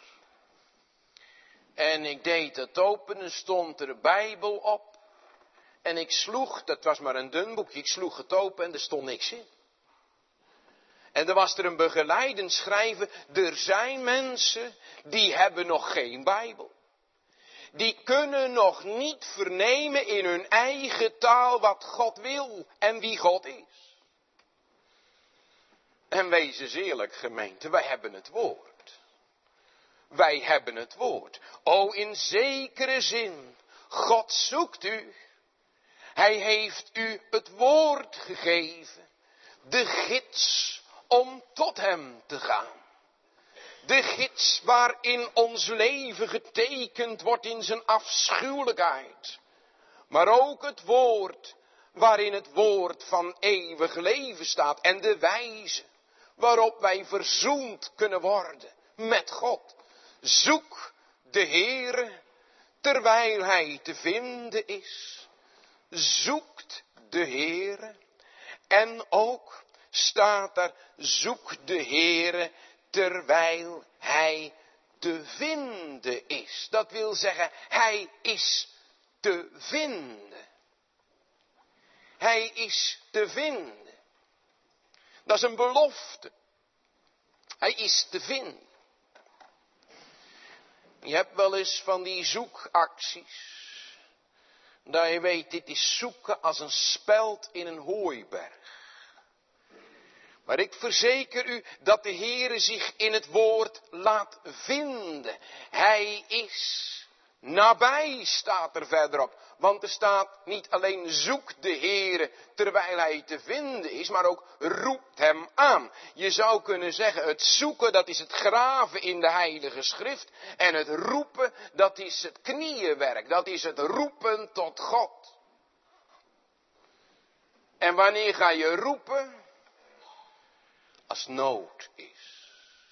En ik deed het open en stond er een Bijbel op. En ik sloeg, dat was maar een dun boekje, ik sloeg het open en er stond niks in. En er was er een begeleidend schrijven, er zijn mensen die hebben nog geen Bijbel. Die kunnen nog niet vernemen in hun eigen taal wat God wil en wie God is. En wees eens eerlijk, gemeente, wij hebben het woord. Wij hebben het woord. O, in zekere zin, God zoekt u. Hij heeft u het woord gegeven. De gids om tot hem te gaan. De gids waarin ons leven getekend wordt in zijn afschuwelijkheid. Maar ook het woord waarin het woord van eeuwig leven staat. En de wijze waarop wij verzoend kunnen worden met God. Zoek de Heere terwijl hij te vinden is. Zoekt de Heere. En ook staat daar, zoek de Heere terwijl hij te vinden is. Dat wil zeggen, hij is te vinden. Hij is te vinden. Dat is een belofte. Hij is te vinden. Je hebt wel eens van die zoekacties. Dat je weet, dit is zoeken als een speld in een hooiberg. Maar ik verzeker u dat de Heere zich in het woord laat vinden. Hij is nabij, staat er verderop. Want er staat niet alleen zoek de Heere terwijl hij te vinden is, maar ook roept hem aan. Je zou kunnen zeggen, het zoeken dat is het graven in de Heilige Schrift. En het roepen dat is het knieënwerk, dat is het roepen tot God. En wanneer ga je roepen? Als nood is.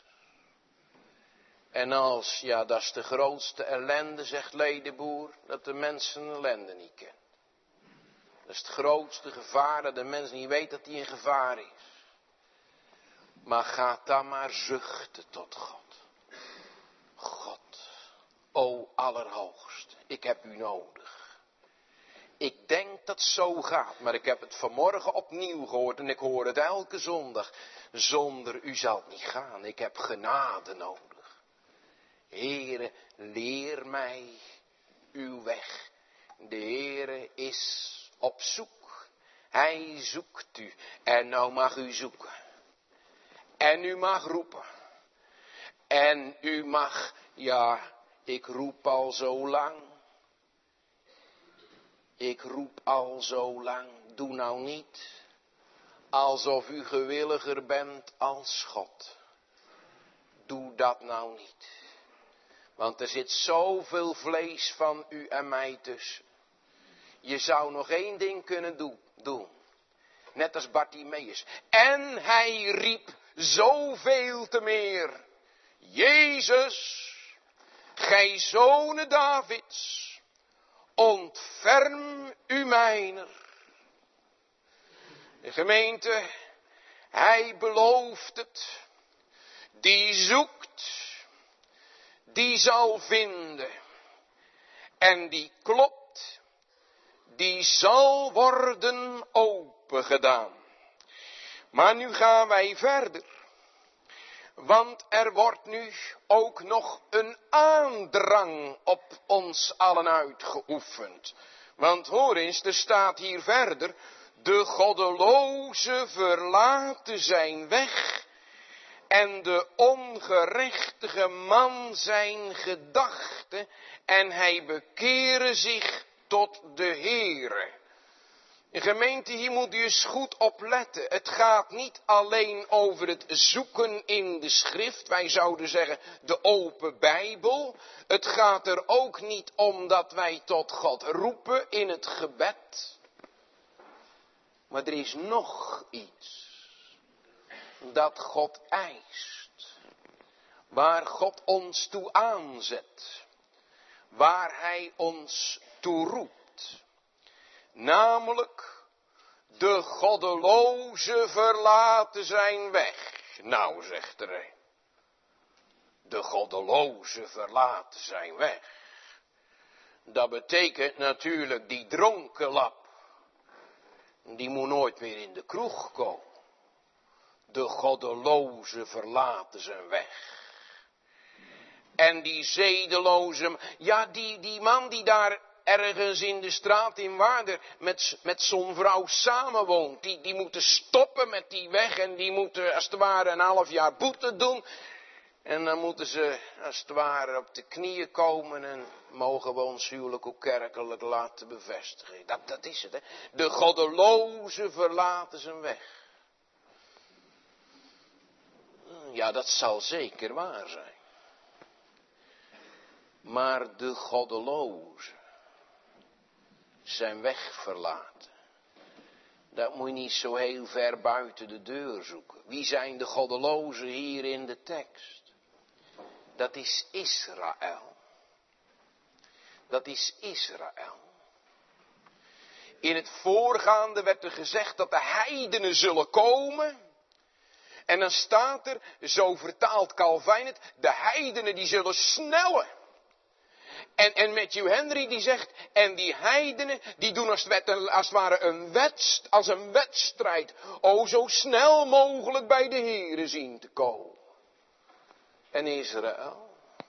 En als, ja, dat is de grootste ellende, zegt Ledeboer, dat de mens een ellende niet kent. Dat is het grootste gevaar, dat de mens niet weet dat hij in gevaar is. Maar ga dan maar zuchten tot God. God, o Allerhoogste, ik heb u nodig. Ik denk dat het zo gaat, maar ik heb het vanmorgen opnieuw gehoord en ik hoor het elke zondag. Zonder u zal het niet gaan, ik heb genade nodig. Heere, leer mij uw weg. De Heere is op zoek. Hij zoekt u en nou mag u zoeken. En u mag roepen. En u mag, ja, ik roep al zo lang. Ik roep al zo lang, doe nou niet alsof u gewilliger bent als God. Doe dat nou niet. Want er zit zoveel vlees van u en mij tussen. Je zou nog één ding kunnen doen. doen. Net als Bartimeus. En hij riep zoveel te meer. Jezus, gij zonen Davids. Ontferm u mijner. De gemeente, hij belooft het. Die zoekt, die zal vinden. En die klopt, die zal worden opengedaan. Maar nu gaan wij verder. Want er wordt nu ook nog een aandrang op ons allen uitgeoefend. Want hoor eens, er staat hier verder. De goddeloze verlaten zijn weg. En de ongerechtige man zijn gedachten. En hij bekeren zich tot de Heere. In gemeente, hier moet u eens goed op letten. Het gaat niet alleen over het zoeken in de schrift. Wij zouden zeggen de open Bijbel. Het gaat er ook niet om dat wij tot God roepen in het gebed. Maar er is nog iets dat God eist. Waar God ons toe aanzet. Waar Hij ons toe roept. Namelijk, de goddeloze verlaten zijn weg. Nou, zegt er een. De goddeloze verlaten zijn weg. Dat betekent natuurlijk die dronkenlap. Die moet nooit meer in de kroeg komen. De goddeloze verlaten zijn weg. En die zedeloze, ja die, die man die daar ergens in de straat in Waarder met, met zo'n vrouw samenwoont. Die, die moeten stoppen met die weg en die moeten als het ware een half jaar boete doen. En dan moeten ze als het ware op de knieën komen en mogen we ons huwelijk ook kerkelijk laten bevestigen. Dat, dat is het, hè. De goddeloze verlaten zijn weg. Ja, dat zal zeker waar zijn. Maar de goddeloze zijn weg verlaten. Dat moet je niet zo heel ver buiten de deur zoeken. Wie zijn de goddelozen hier in de tekst? Dat is Israël. Dat is Israël. In het voorgaande werd er gezegd dat de heidenen zullen komen. En dan staat er, zo vertaalt Calvijn het, de heidenen die zullen snellen. En, en Matthew Henry die zegt, en die heidenen die doen als het, als het ware een wedst, als een wedstrijd. O, zo snel mogelijk bij de Here zien te komen. En Israël,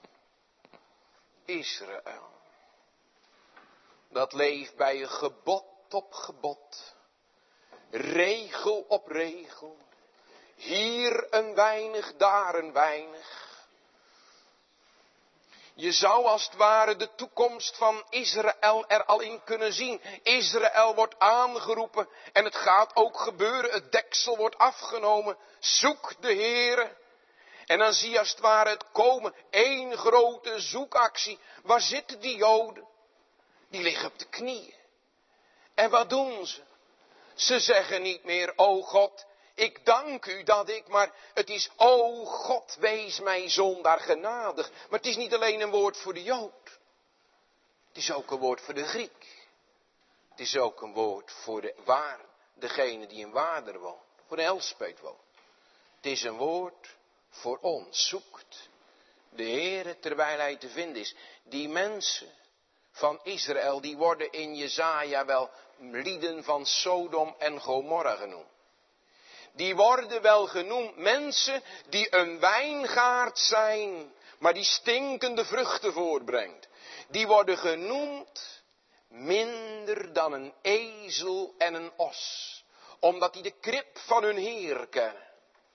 Israël, dat leeft bij een gebod op gebod, regel op regel, hier een weinig, daar een weinig. Je zou als het ware de toekomst van Israël er al in kunnen zien. Israël wordt aangeroepen en het gaat ook gebeuren. Het deksel wordt afgenomen. Zoek de Heere. En dan zie je als het ware het komen. Eén grote zoekactie. Waar zitten die Joden? Die liggen op de knieën. En wat doen ze? Ze zeggen niet meer, o God, ik dank u dat ik, maar het is, o God, wees mij zondaar genadig. Maar het is niet alleen een woord voor de Jood. Het is ook een woord voor de Griek. Het is ook een woord voor de waar, degene die in Waarder woont, voor de Elspeet woont. Het is een woord voor ons. Zoekt de Heere terwijl hij te vinden is. Die mensen van Israël, die worden in Jesaja wel lieden van Sodom en Gomorra genoemd. Die worden wel genoemd mensen die een wijngaard zijn, maar die stinkende vruchten voortbrengt. Die worden genoemd minder dan een ezel en een os, omdat die de krib van hun Heer kennen.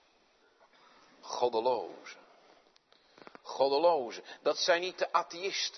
Goddelozen. Goddelozen, dat zijn niet de atheïsten,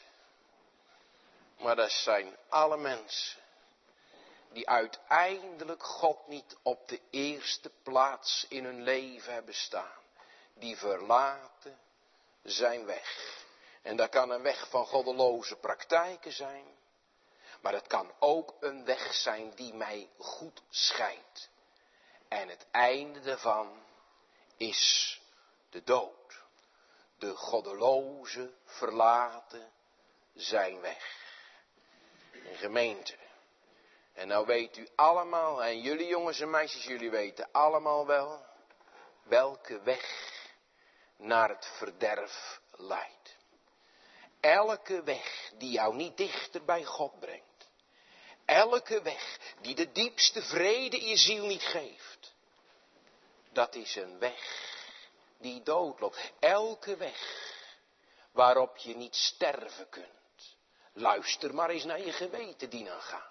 maar dat zijn alle mensen die uiteindelijk God niet op de eerste plaats in hun leven hebben staan. Die verlaten zijn weg. En dat kan een weg van goddeloze praktijken zijn. Maar het kan ook een weg zijn die mij goed schijnt. En het einde daarvan is de dood. De goddeloze verlaten zijn weg. Een gemeente. En nou weet u allemaal, en jullie jongens en meisjes, jullie weten allemaal wel, welke weg naar het verderf leidt. Elke weg die jou niet dichter bij God brengt. Elke weg die de diepste vrede in je ziel niet geeft. Dat is een weg die doodloopt. Elke weg waarop je niet sterven kunt. Luister maar eens naar je geweten die dan gaat.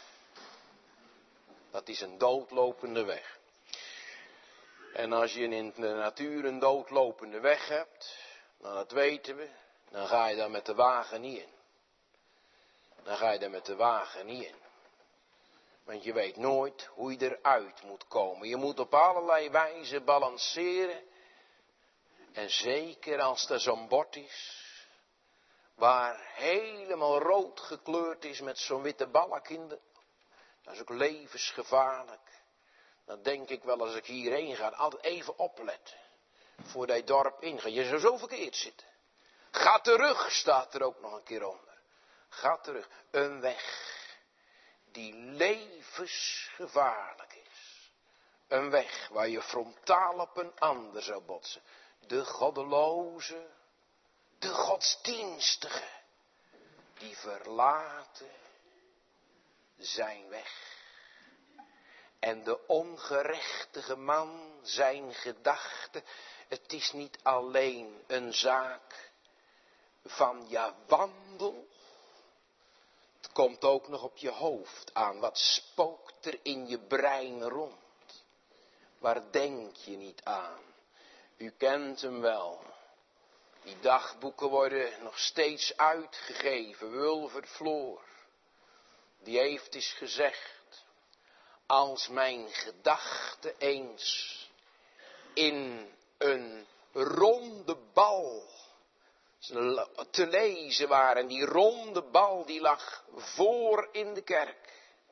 Dat is een doodlopende weg. En als je in de natuur een doodlopende weg hebt, nou dat weten we, dan ga je daar met de wagen niet in. Dan ga je daar met de wagen niet in. Want je weet nooit hoe je eruit moet komen. Je moet op allerlei wijzen balanceren. En zeker als er zo'n bord is, waar helemaal rood gekleurd is met zo'n witte balk in de... Dat is ook levensgevaarlijk. Dan denk ik wel als ik hierheen ga, altijd even opletten. Voordat je dorp ingaat. Je zou zo verkeerd zitten. Ga terug, staat er ook nog een keer onder. Ga terug. Een weg die levensgevaarlijk is. Een weg waar je frontaal op een ander zou botsen. De goddeloze, de godsdienstige, die verlaten zijn weg. En de ongerechtige man, zijn gedachte, het is niet alleen een zaak van je wandel. Het komt ook nog op je hoofd aan. Wat spookt er in je brein rond? Waar denk je niet aan? U kent hem wel. Die dagboeken worden nog steeds uitgegeven. Wilfred Floor. Die heeft eens gezegd, als mijn gedachten eens in een ronde bal te lezen waren. En die ronde bal die lag voor in de kerk.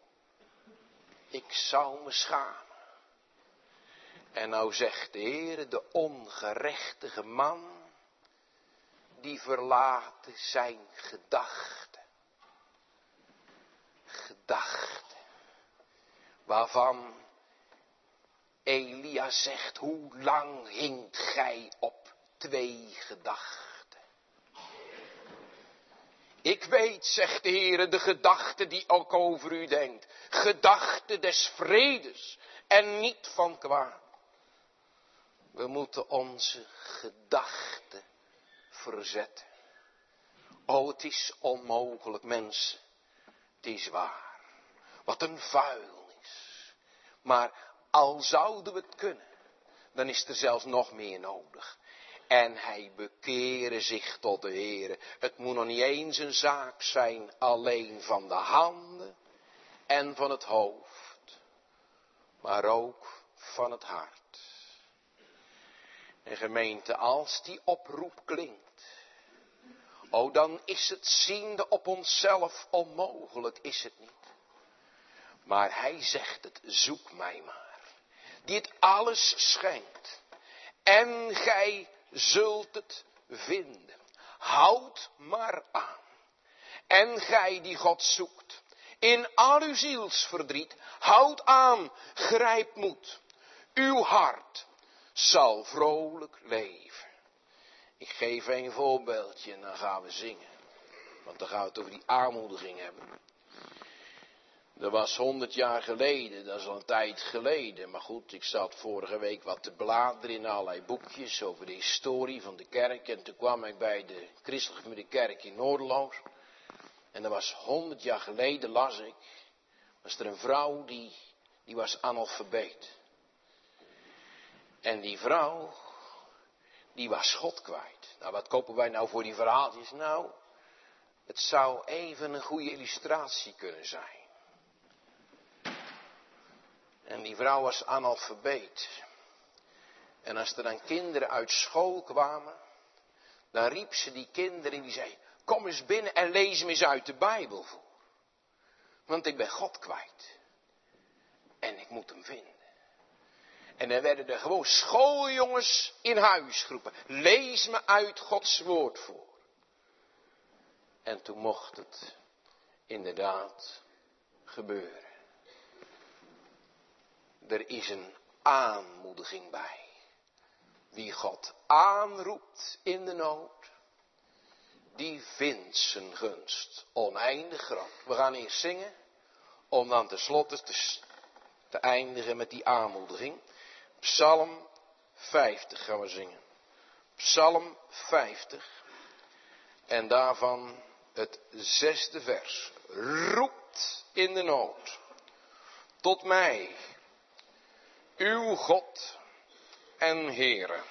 Ik zou me schamen. En nou zegt de Heer, de ongerechtige man, die verlaten zijn gedachten. Gedachten. Waarvan Elia zegt, hoe lang hinkt gij op twee gedachten? Ik weet, zegt de Heer, de gedachte die ook over u denkt. Gedachte des vredes en niet van kwaad. We moeten onze gedachten verzetten. Oh, het is onmogelijk, mensen. Het is waar. Wat een vuilnis. Maar al zouden we het kunnen, dan is er zelfs nog meer nodig. En hij bekeren zich tot de Heere. Het moet nog niet eens een zaak zijn alleen van de handen en van het hoofd. Maar ook van het hart. En gemeente, als die oproep klinkt. O, dan is het ziende op onszelf onmogelijk, is het niet. Maar hij zegt het, zoek mij maar. Die het alles schenkt. En gij zult het vinden. Houd maar aan. En gij die God zoekt. In al uw zielsverdriet. Houd aan, grijp moed. Uw hart zal vrolijk leven. Ik geef een voorbeeldje en dan gaan we zingen. Want dan gaan we het over die aanmoediging hebben. Dat was honderd jaar geleden, dat is al een tijd geleden. Maar goed, ik zat vorige week wat te bladeren in allerlei boekjes over de historie van de kerk. En toen kwam ik bij de Christelijke Middenkerk in Noorderloos. En dat was honderd jaar geleden, las ik. Was er een vrouw die, die was analfabeet. En die vrouw, die was God kwijt. Nou, wat kopen wij nou voor die verhaaltjes? Nou, het zou even een goede illustratie kunnen zijn. En die vrouw was analfabeet. En als er dan kinderen uit school kwamen, dan riep ze die kinderen en die zei, kom eens binnen en lees me eens uit de Bijbel voor. Want ik ben God kwijt. En ik moet hem vinden. En dan werden er gewoon schooljongens in huis geroepen. Lees me uit Gods woord voor. En toen mocht het inderdaad gebeuren. Er is een aanmoediging bij. Wie God aanroept in de nood, die vindt zijn gunst oneindig groot. We gaan eerst zingen, om dan tenslotte te, te eindigen met die aanmoediging. Psalm vijftig gaan we zingen. Psalm vijftig. En daarvan het zesde vers. Roept in de nood tot mij, uw God en Heere.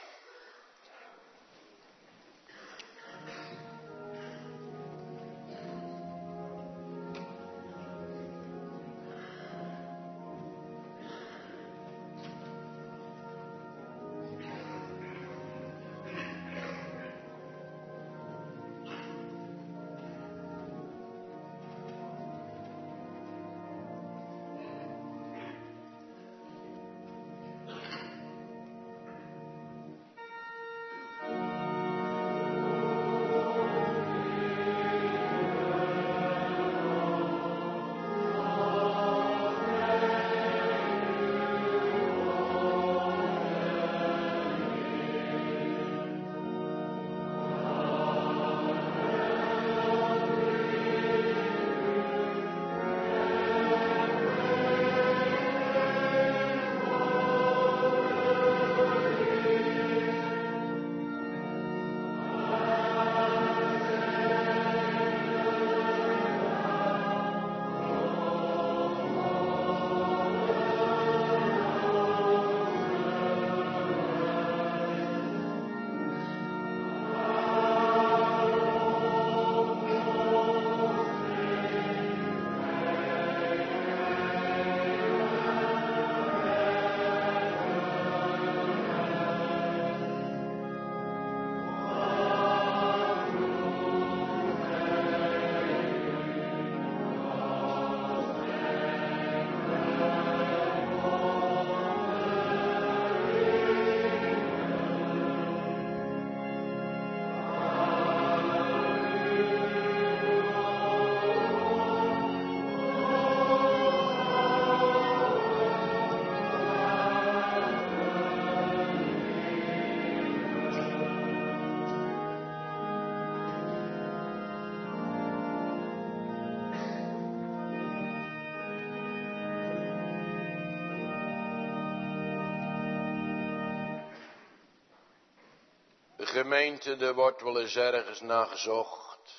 Gemeente, er wordt wel eens ergens naar gezocht.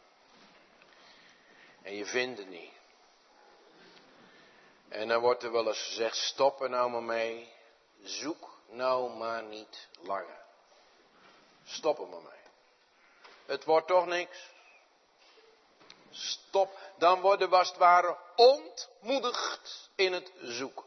En je vindt het niet. En dan wordt er wel eens gezegd, stop er nou maar mee. Zoek nou maar niet langer. Stop er maar mee. Het wordt toch niks. Stop. Dan worden we als het ware ontmoedigd in het zoeken.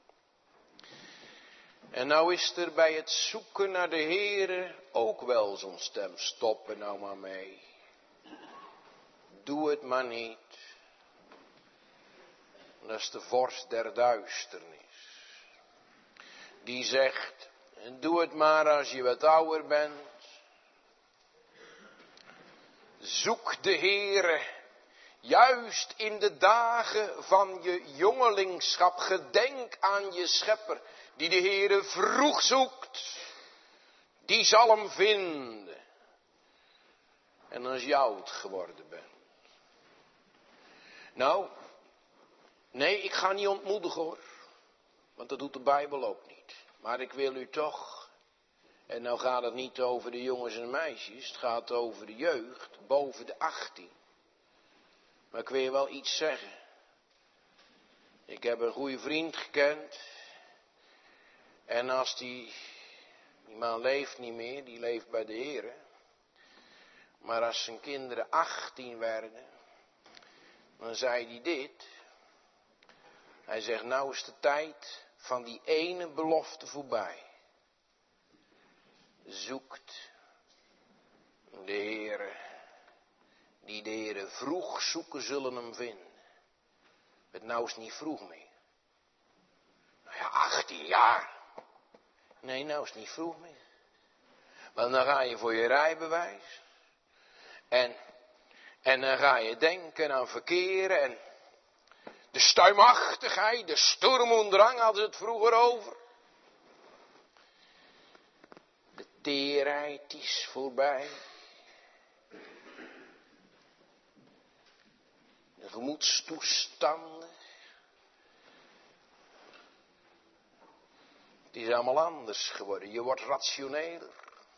En nou is er bij het zoeken naar de Heere ook wel zo'n stem. Stop er nou maar mee. Doe het maar niet. Dat is de vorst der duisternis. Die zegt, doe het maar als je wat ouder bent. Zoek de Heere, juist in de dagen van je jongelingschap. Gedenk aan je schepper, die de Heere vroeg zoekt. Die zal hem vinden. En als je oud geworden bent. Nou, nee, ik ga niet ontmoedigen hoor. Want dat doet de Bijbel ook niet. Maar ik wil u toch. En nou gaat het niet over de jongens en meisjes. Het gaat over de jeugd. Boven de achttien. Maar ik wil je wel iets zeggen. Ik heb een goede vriend gekend. En als die. Die man leeft niet meer. Die leeft bij de Heere. Maar als zijn kinderen achttien werden. Dan zei hij dit. Hij zegt, nou is de tijd van die ene belofte voorbij. Zoekt de Heere. Die de Heere vroeg zoeken zullen hem vinden. Het nou is niet vroeg meer. Nou ja, achttien jaar. Nee, nou is niet vroeg meer. Want dan ga je voor je rijbewijs. En, en dan ga je denken aan verkeren en de stuimachtigheid, de storm en drang hadden ze het vroeger over. De teerheid is voorbij. De gemoedstoestanden. Het is allemaal anders geworden. Je wordt rationeler.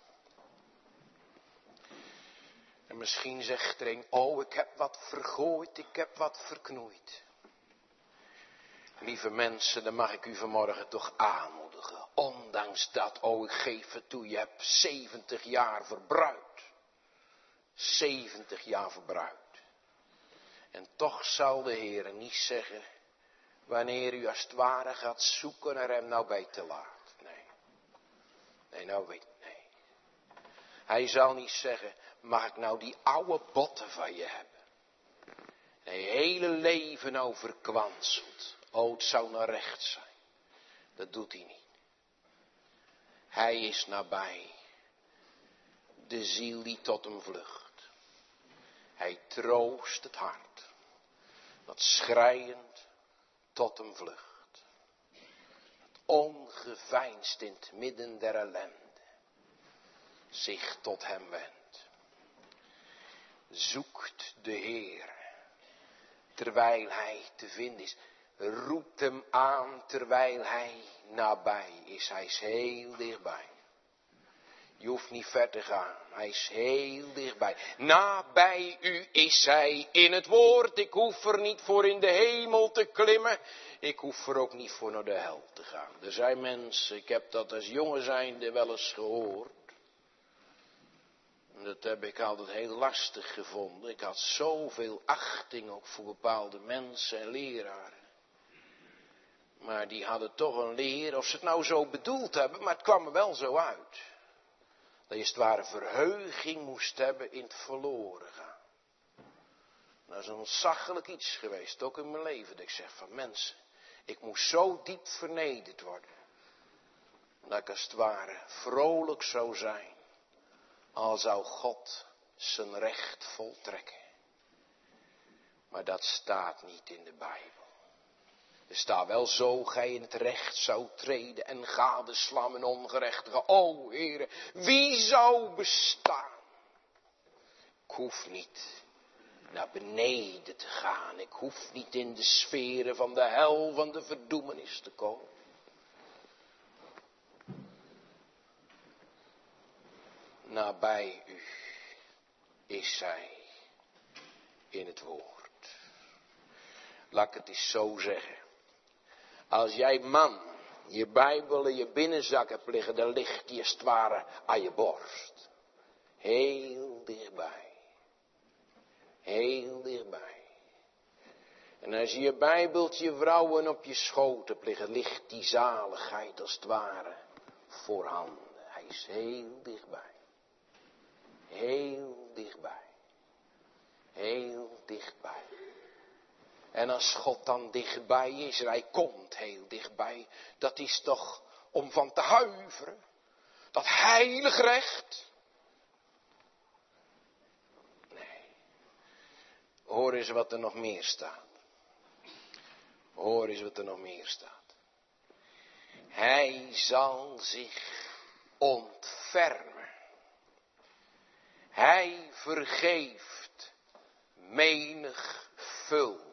En misschien zegt er een, oh ik heb wat vergooid, ik heb wat verknoeid. Lieve mensen, dan mag ik u vanmorgen toch aanmoedigen. Ondanks dat, oh ik geef het toe, je hebt zeventig jaar verbruikt. zeventig jaar verbruikt. En toch zal de Heer niet zeggen, wanneer u als het ware gaat zoeken naar hem, nou ben je te laat. Nee. Nee, nou weet nee. Hij zal niet zeggen, mag ik nou die oude botten van je hebben. En je hele leven nou verkwanseld. Oh, het zou naar recht zijn. Dat doet hij niet. Hij is nabij. De ziel die tot hem vlucht. Hij troost het hart. Dat schreiend tot hem vlucht. Dat ongeveinsd in het midden der ellende. Zich tot hem wendt. Zoekt de Heer. Terwijl hij te vinden is. Roept hem aan terwijl hij nabij is. Hij is heel dichtbij. Je hoeft niet ver te gaan. Hij is heel dichtbij. Nabij u is hij in het woord. Ik hoef er niet voor in de hemel te klimmen. Ik hoef er ook niet voor naar de hel te gaan. Er zijn mensen, ik heb dat als jongen zijnde wel eens gehoord. Dat heb ik altijd heel lastig gevonden. Ik had zoveel achting ook voor bepaalde mensen en leraren. Maar die hadden toch een leer, of ze het nou zo bedoeld hebben, maar het kwam er wel zo uit. Dat je als het ware verheuging moest hebben in het verloren gaan. Dat is een ontzaglijk iets geweest, ook in mijn leven. Dat ik zeg van mensen, ik moest zo diep vernederd worden. Dat ik als het ware vrolijk zou zijn. Al zou God zijn recht voltrekken. Maar dat staat niet in de Bijbel. Er staat wel zo, gij in het recht zou treden en gadeslaan en ongerechtige. O Heere, wie zou bestaan? Ik hoef niet naar beneden te gaan. Ik hoef niet in de sferen van de hel van de verdoemenis te komen. Nabij u is zij in het woord. Laat ik het eens zo zeggen. Als jij man je Bijbel in je binnenzak hebt liggen, dan ligt die als het ware aan je borst. Heel dichtbij. Heel dichtbij. En als je je bijbeltje vrouwen op je schoot hebt liggen, ligt die zaligheid als het ware voorhanden. Hij is heel dichtbij. Heel dichtbij. Heel dichtbij. En als God dan dichtbij is, en hij komt heel dichtbij, dat is toch om van te huiveren. Dat heilig recht. Nee. Hoor eens wat er nog meer staat. Hoor eens wat er nog meer staat. Hij zal zich ontfermen. Hij vergeeft menigvuldiglijk.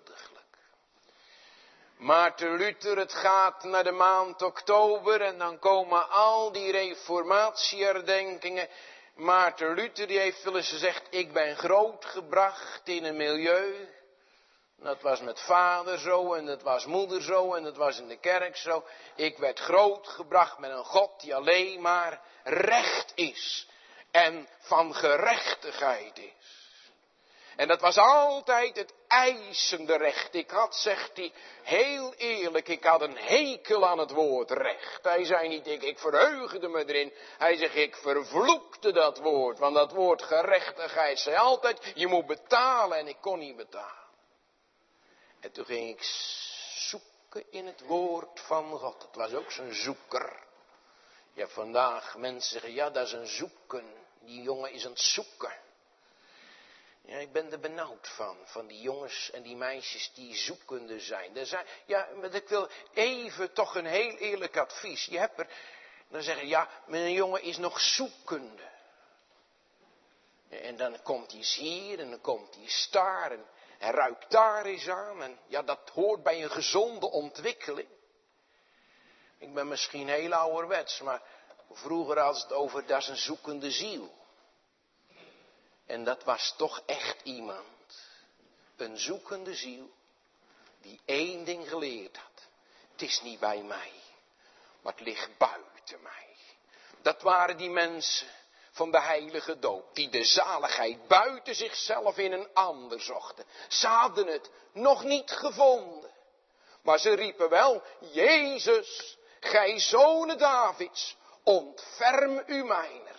Maarten Luther, het gaat naar de maand oktober en dan komen al die reformatieherdenkingen. Maarten Luther die heeft wel eens gezegd, ik ben grootgebracht in een milieu. Dat was met vader zo en dat was moeder zo en dat was in de kerk zo. Ik werd grootgebracht met een God die alleen maar recht is en van gerechtigheid is. En dat was altijd het eisende recht. Ik had, zegt hij, heel eerlijk, ik had een hekel aan het woord recht. Hij zei niet, ik, ik verheugde me erin. Hij zegt, ik vervloekte dat woord. Want dat woord gerechtigheid zei altijd, je moet betalen en ik kon niet betalen. En toen ging ik zoeken in het woord van God. Het was ook zo'n zoeker. Je hebt vandaag mensen zeggen, ja dat is een zoeken. Die jongen is aan het zoeken. Ja, ik ben er benauwd van, van die jongens en die meisjes die zoekende zijn. Er zijn ja, maar ik wil even toch een heel eerlijk advies. Je hebt er, dan zeggen ja, mijn jongen is nog zoekende. En dan komt hij eens hier en dan komt hij star en hij ruikt daar eens aan. En ja, dat hoort bij een gezonde ontwikkeling. Ik ben misschien heel ouderwets, maar vroeger had het over, dat is een zoekende ziel. En dat was toch echt iemand. Een zoekende ziel. Die één ding geleerd had. Het is niet bij mij. Maar het ligt buiten mij. Dat waren die mensen van de heilige doop. Die de zaligheid buiten zichzelf in een ander zochten. Ze hadden het nog niet gevonden. Maar ze riepen wel. Jezus, gij zonen Davids. Ontferm u mijner.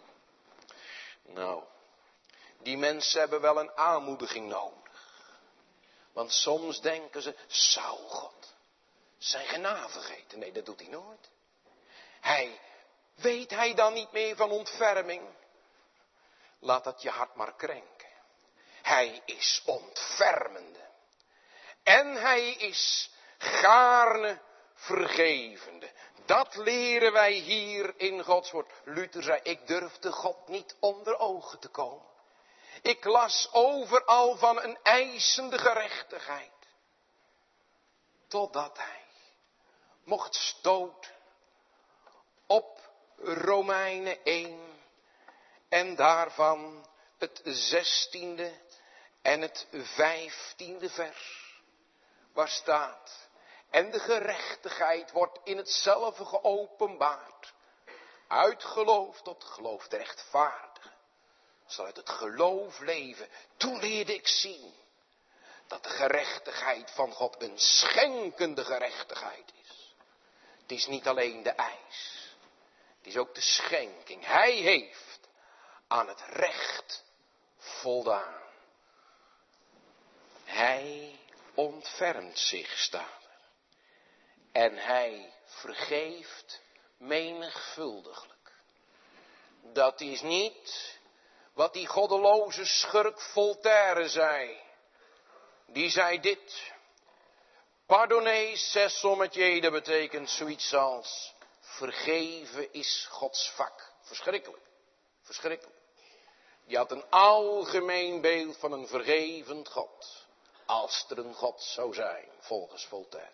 Nou. Die mensen hebben wel een aanmoediging nodig. Want soms denken ze, zou God zijn genade vergeten? Nee, dat doet hij nooit. Hij, weet hij dan niet meer van ontferming? Laat dat je hart maar krenken. Hij is ontfermende. En hij is gaarne vergevende. Dat leren wij hier in Gods woord. Luther zei, ik durfde God niet onder ogen te komen. Ik las overal van een eisende gerechtigheid. Totdat hij mocht stoten op Romeinen één. En daarvan het zestiende en het vijftiende vers. Waar staat. En de gerechtigheid wordt in hetzelfde geopenbaard. Uit geloof tot geloof de rechtvaardige. Zal uit het geloof leven. Toen leerde ik zien. Dat de gerechtigheid van God een schenkende gerechtigheid is. Het is niet alleen de eis. Het is ook de schenking. Hij heeft aan het recht voldaan. Hij ontfermt zich, staat er. En hij vergeeft menigvuldiglijk. Dat is niet wat die goddeloze schurk Voltaire zei. Die zei dit. Pardonnez c'est son métier, dat betekent zoiets als vergeven is Gods vak. Verschrikkelijk. Verschrikkelijk. Die had een algemeen beeld van een vergevend God. Als er een God zou zijn, volgens Voltaire.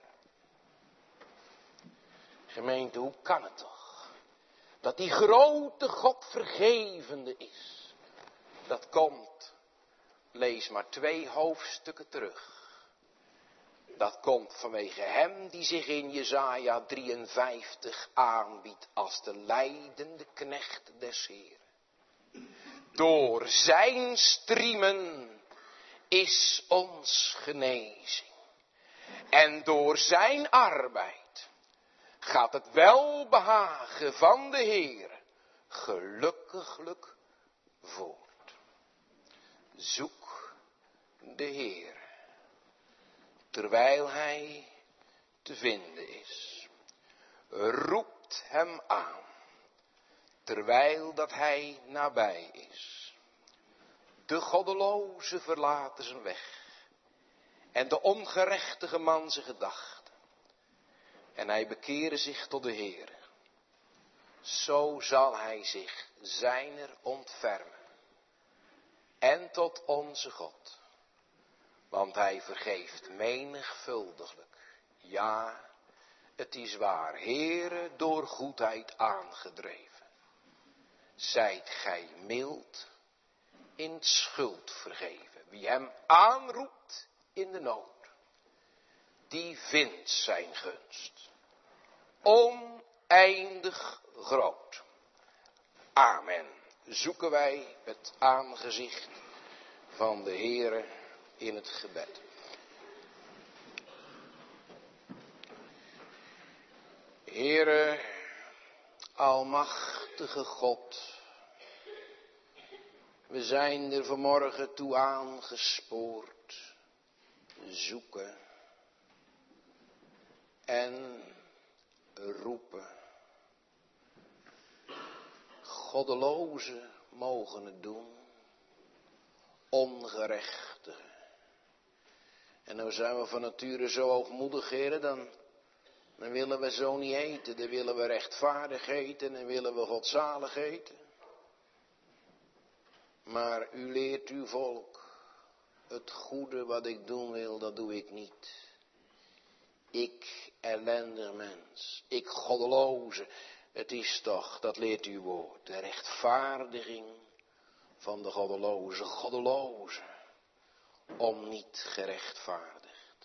Gemeente, hoe kan het toch? Dat die grote God vergevende is. Dat komt, lees maar twee hoofdstukken terug. Dat komt vanwege hem die zich in Jesaja drieënvijftig aanbiedt als de lijdende knecht des Heeren. Door zijn striemen is ons genezing. En door zijn arbeid gaat het welbehagen van de Heer gelukkiglijk voort. Zoek de Heer, terwijl hij te vinden is. Roept hem aan, terwijl dat hij nabij is. De goddeloze verlaten zijn weg. En de ongerechtige man zijn gedachten. En hij bekeren zich tot de Heer. Zo zal hij zich zijner ontfermen. En tot onze God. Want hij vergeeft menigvuldiglijk. Ja, het is waar, Heere, door goedheid aangedreven. Zijt gij mild in schuld vergeven. Wie hem aanroept in de nood, die vindt zijn gunst. Oneindig groot. Amen. Zoeken wij het aangezicht van de Heere in het gebed. Heere, almachtige God, we zijn er vanmorgen toe aangespoord, zoeken en roepen. Goddelozen mogen het doen, ongerechtigen. En nou zijn we van nature zo hoogmoedig, heren, dan, dan willen we zo niet eten. Dan willen we rechtvaardig eten en willen we godzalig eten. Maar u leert uw volk, het goede wat ik doen wil, dat doe ik niet. Ik, ellendig mens, ik goddeloze, het is toch, dat leert uw woord, de rechtvaardiging van de goddeloze, goddeloze, om niet gerechtvaardigd.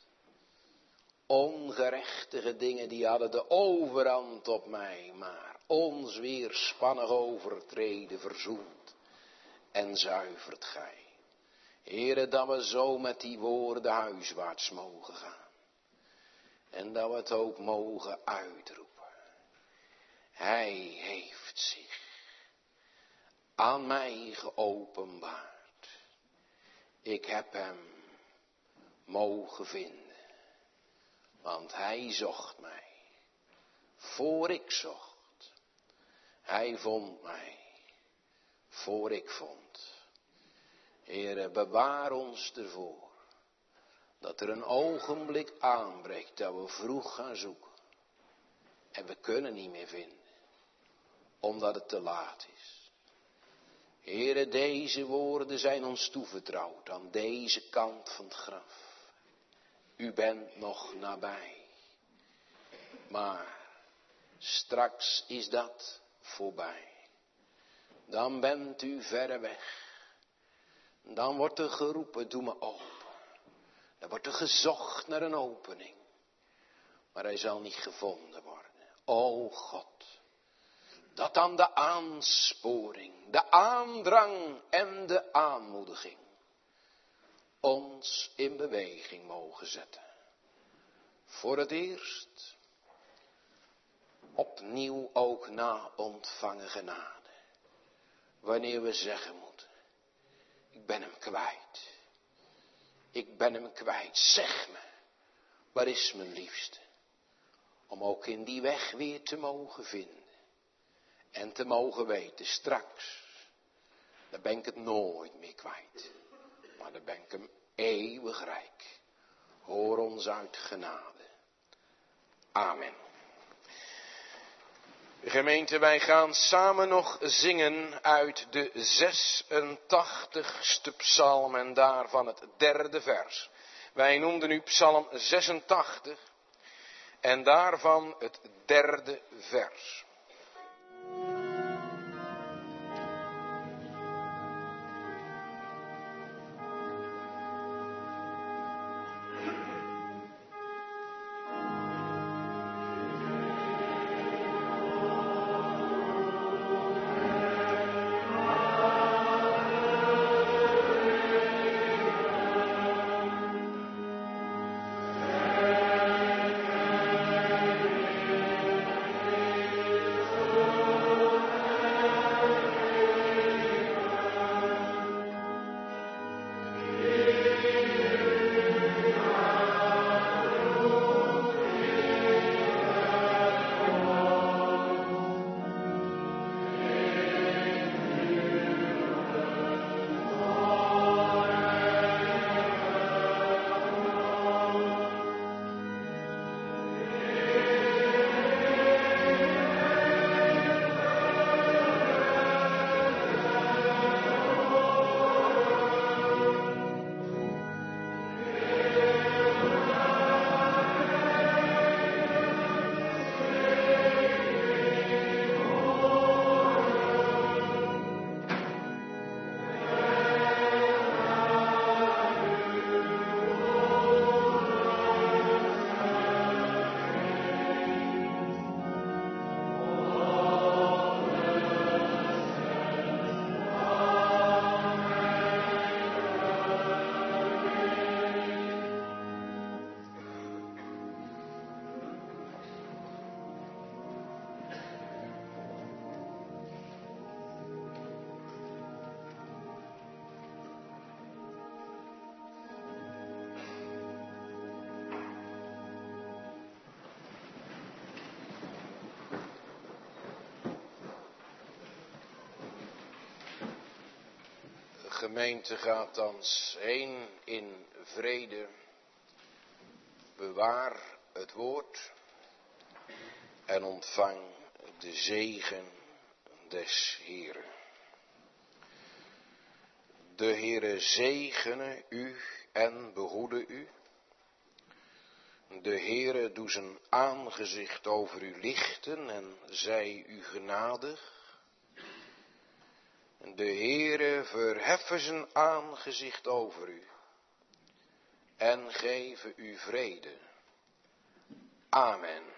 Ongerechtige dingen, die hadden de overhand op mij, maar ons weerspannig overtreden verzoent en zuivert gij. Heere, dat we zo met die woorden huiswaarts mogen gaan. En dat we het ook mogen uitroepen. Hij heeft zich aan mij geopenbaard. Ik heb hem mogen vinden. Want hij zocht mij. Voor ik zocht. Hij vond mij. Voor ik vond. Heere, bewaar ons ervoor. Dat er een ogenblik aanbreekt dat we vroeg gaan zoeken. En we kunnen niet meer vinden. Omdat het te laat is. Heere, deze woorden zijn ons toevertrouwd aan deze kant van het graf. U bent nog nabij. Maar straks is dat voorbij. Dan bent u verre weg. Dan wordt er geroepen, doe me open. Dan wordt er gezocht naar een opening. Maar hij zal niet gevonden worden. O God. Dat dan de aansporing, de aandrang en de aanmoediging ons in beweging mogen zetten. Voor het eerst opnieuw ook na ontvangen genade. Wanneer we zeggen moeten, ik ben hem kwijt. Ik ben hem kwijt. Zeg me, waar is mijn liefste? Om ook in die weg weer te mogen vinden. En te mogen weten, straks, dan ben ik het nooit meer kwijt. Maar dan ben ik hem eeuwig rijk. Hoor ons uit genade. Amen. Gemeente, wij gaan samen nog zingen uit de zesentachtigste psalm en daarvan het derde vers. Wij noemden nu psalm zesentachtig en daarvan het derde vers. gemeente gaat thans heen in vrede. Bewaar het woord en ontvang de zegen des Heeren. De Heere zegene u en behoede u. De Heere doe zijn aangezicht over u lichten en zij u genadig. De Heere verheffen zijn aangezicht over u en geven u vrede. Amen.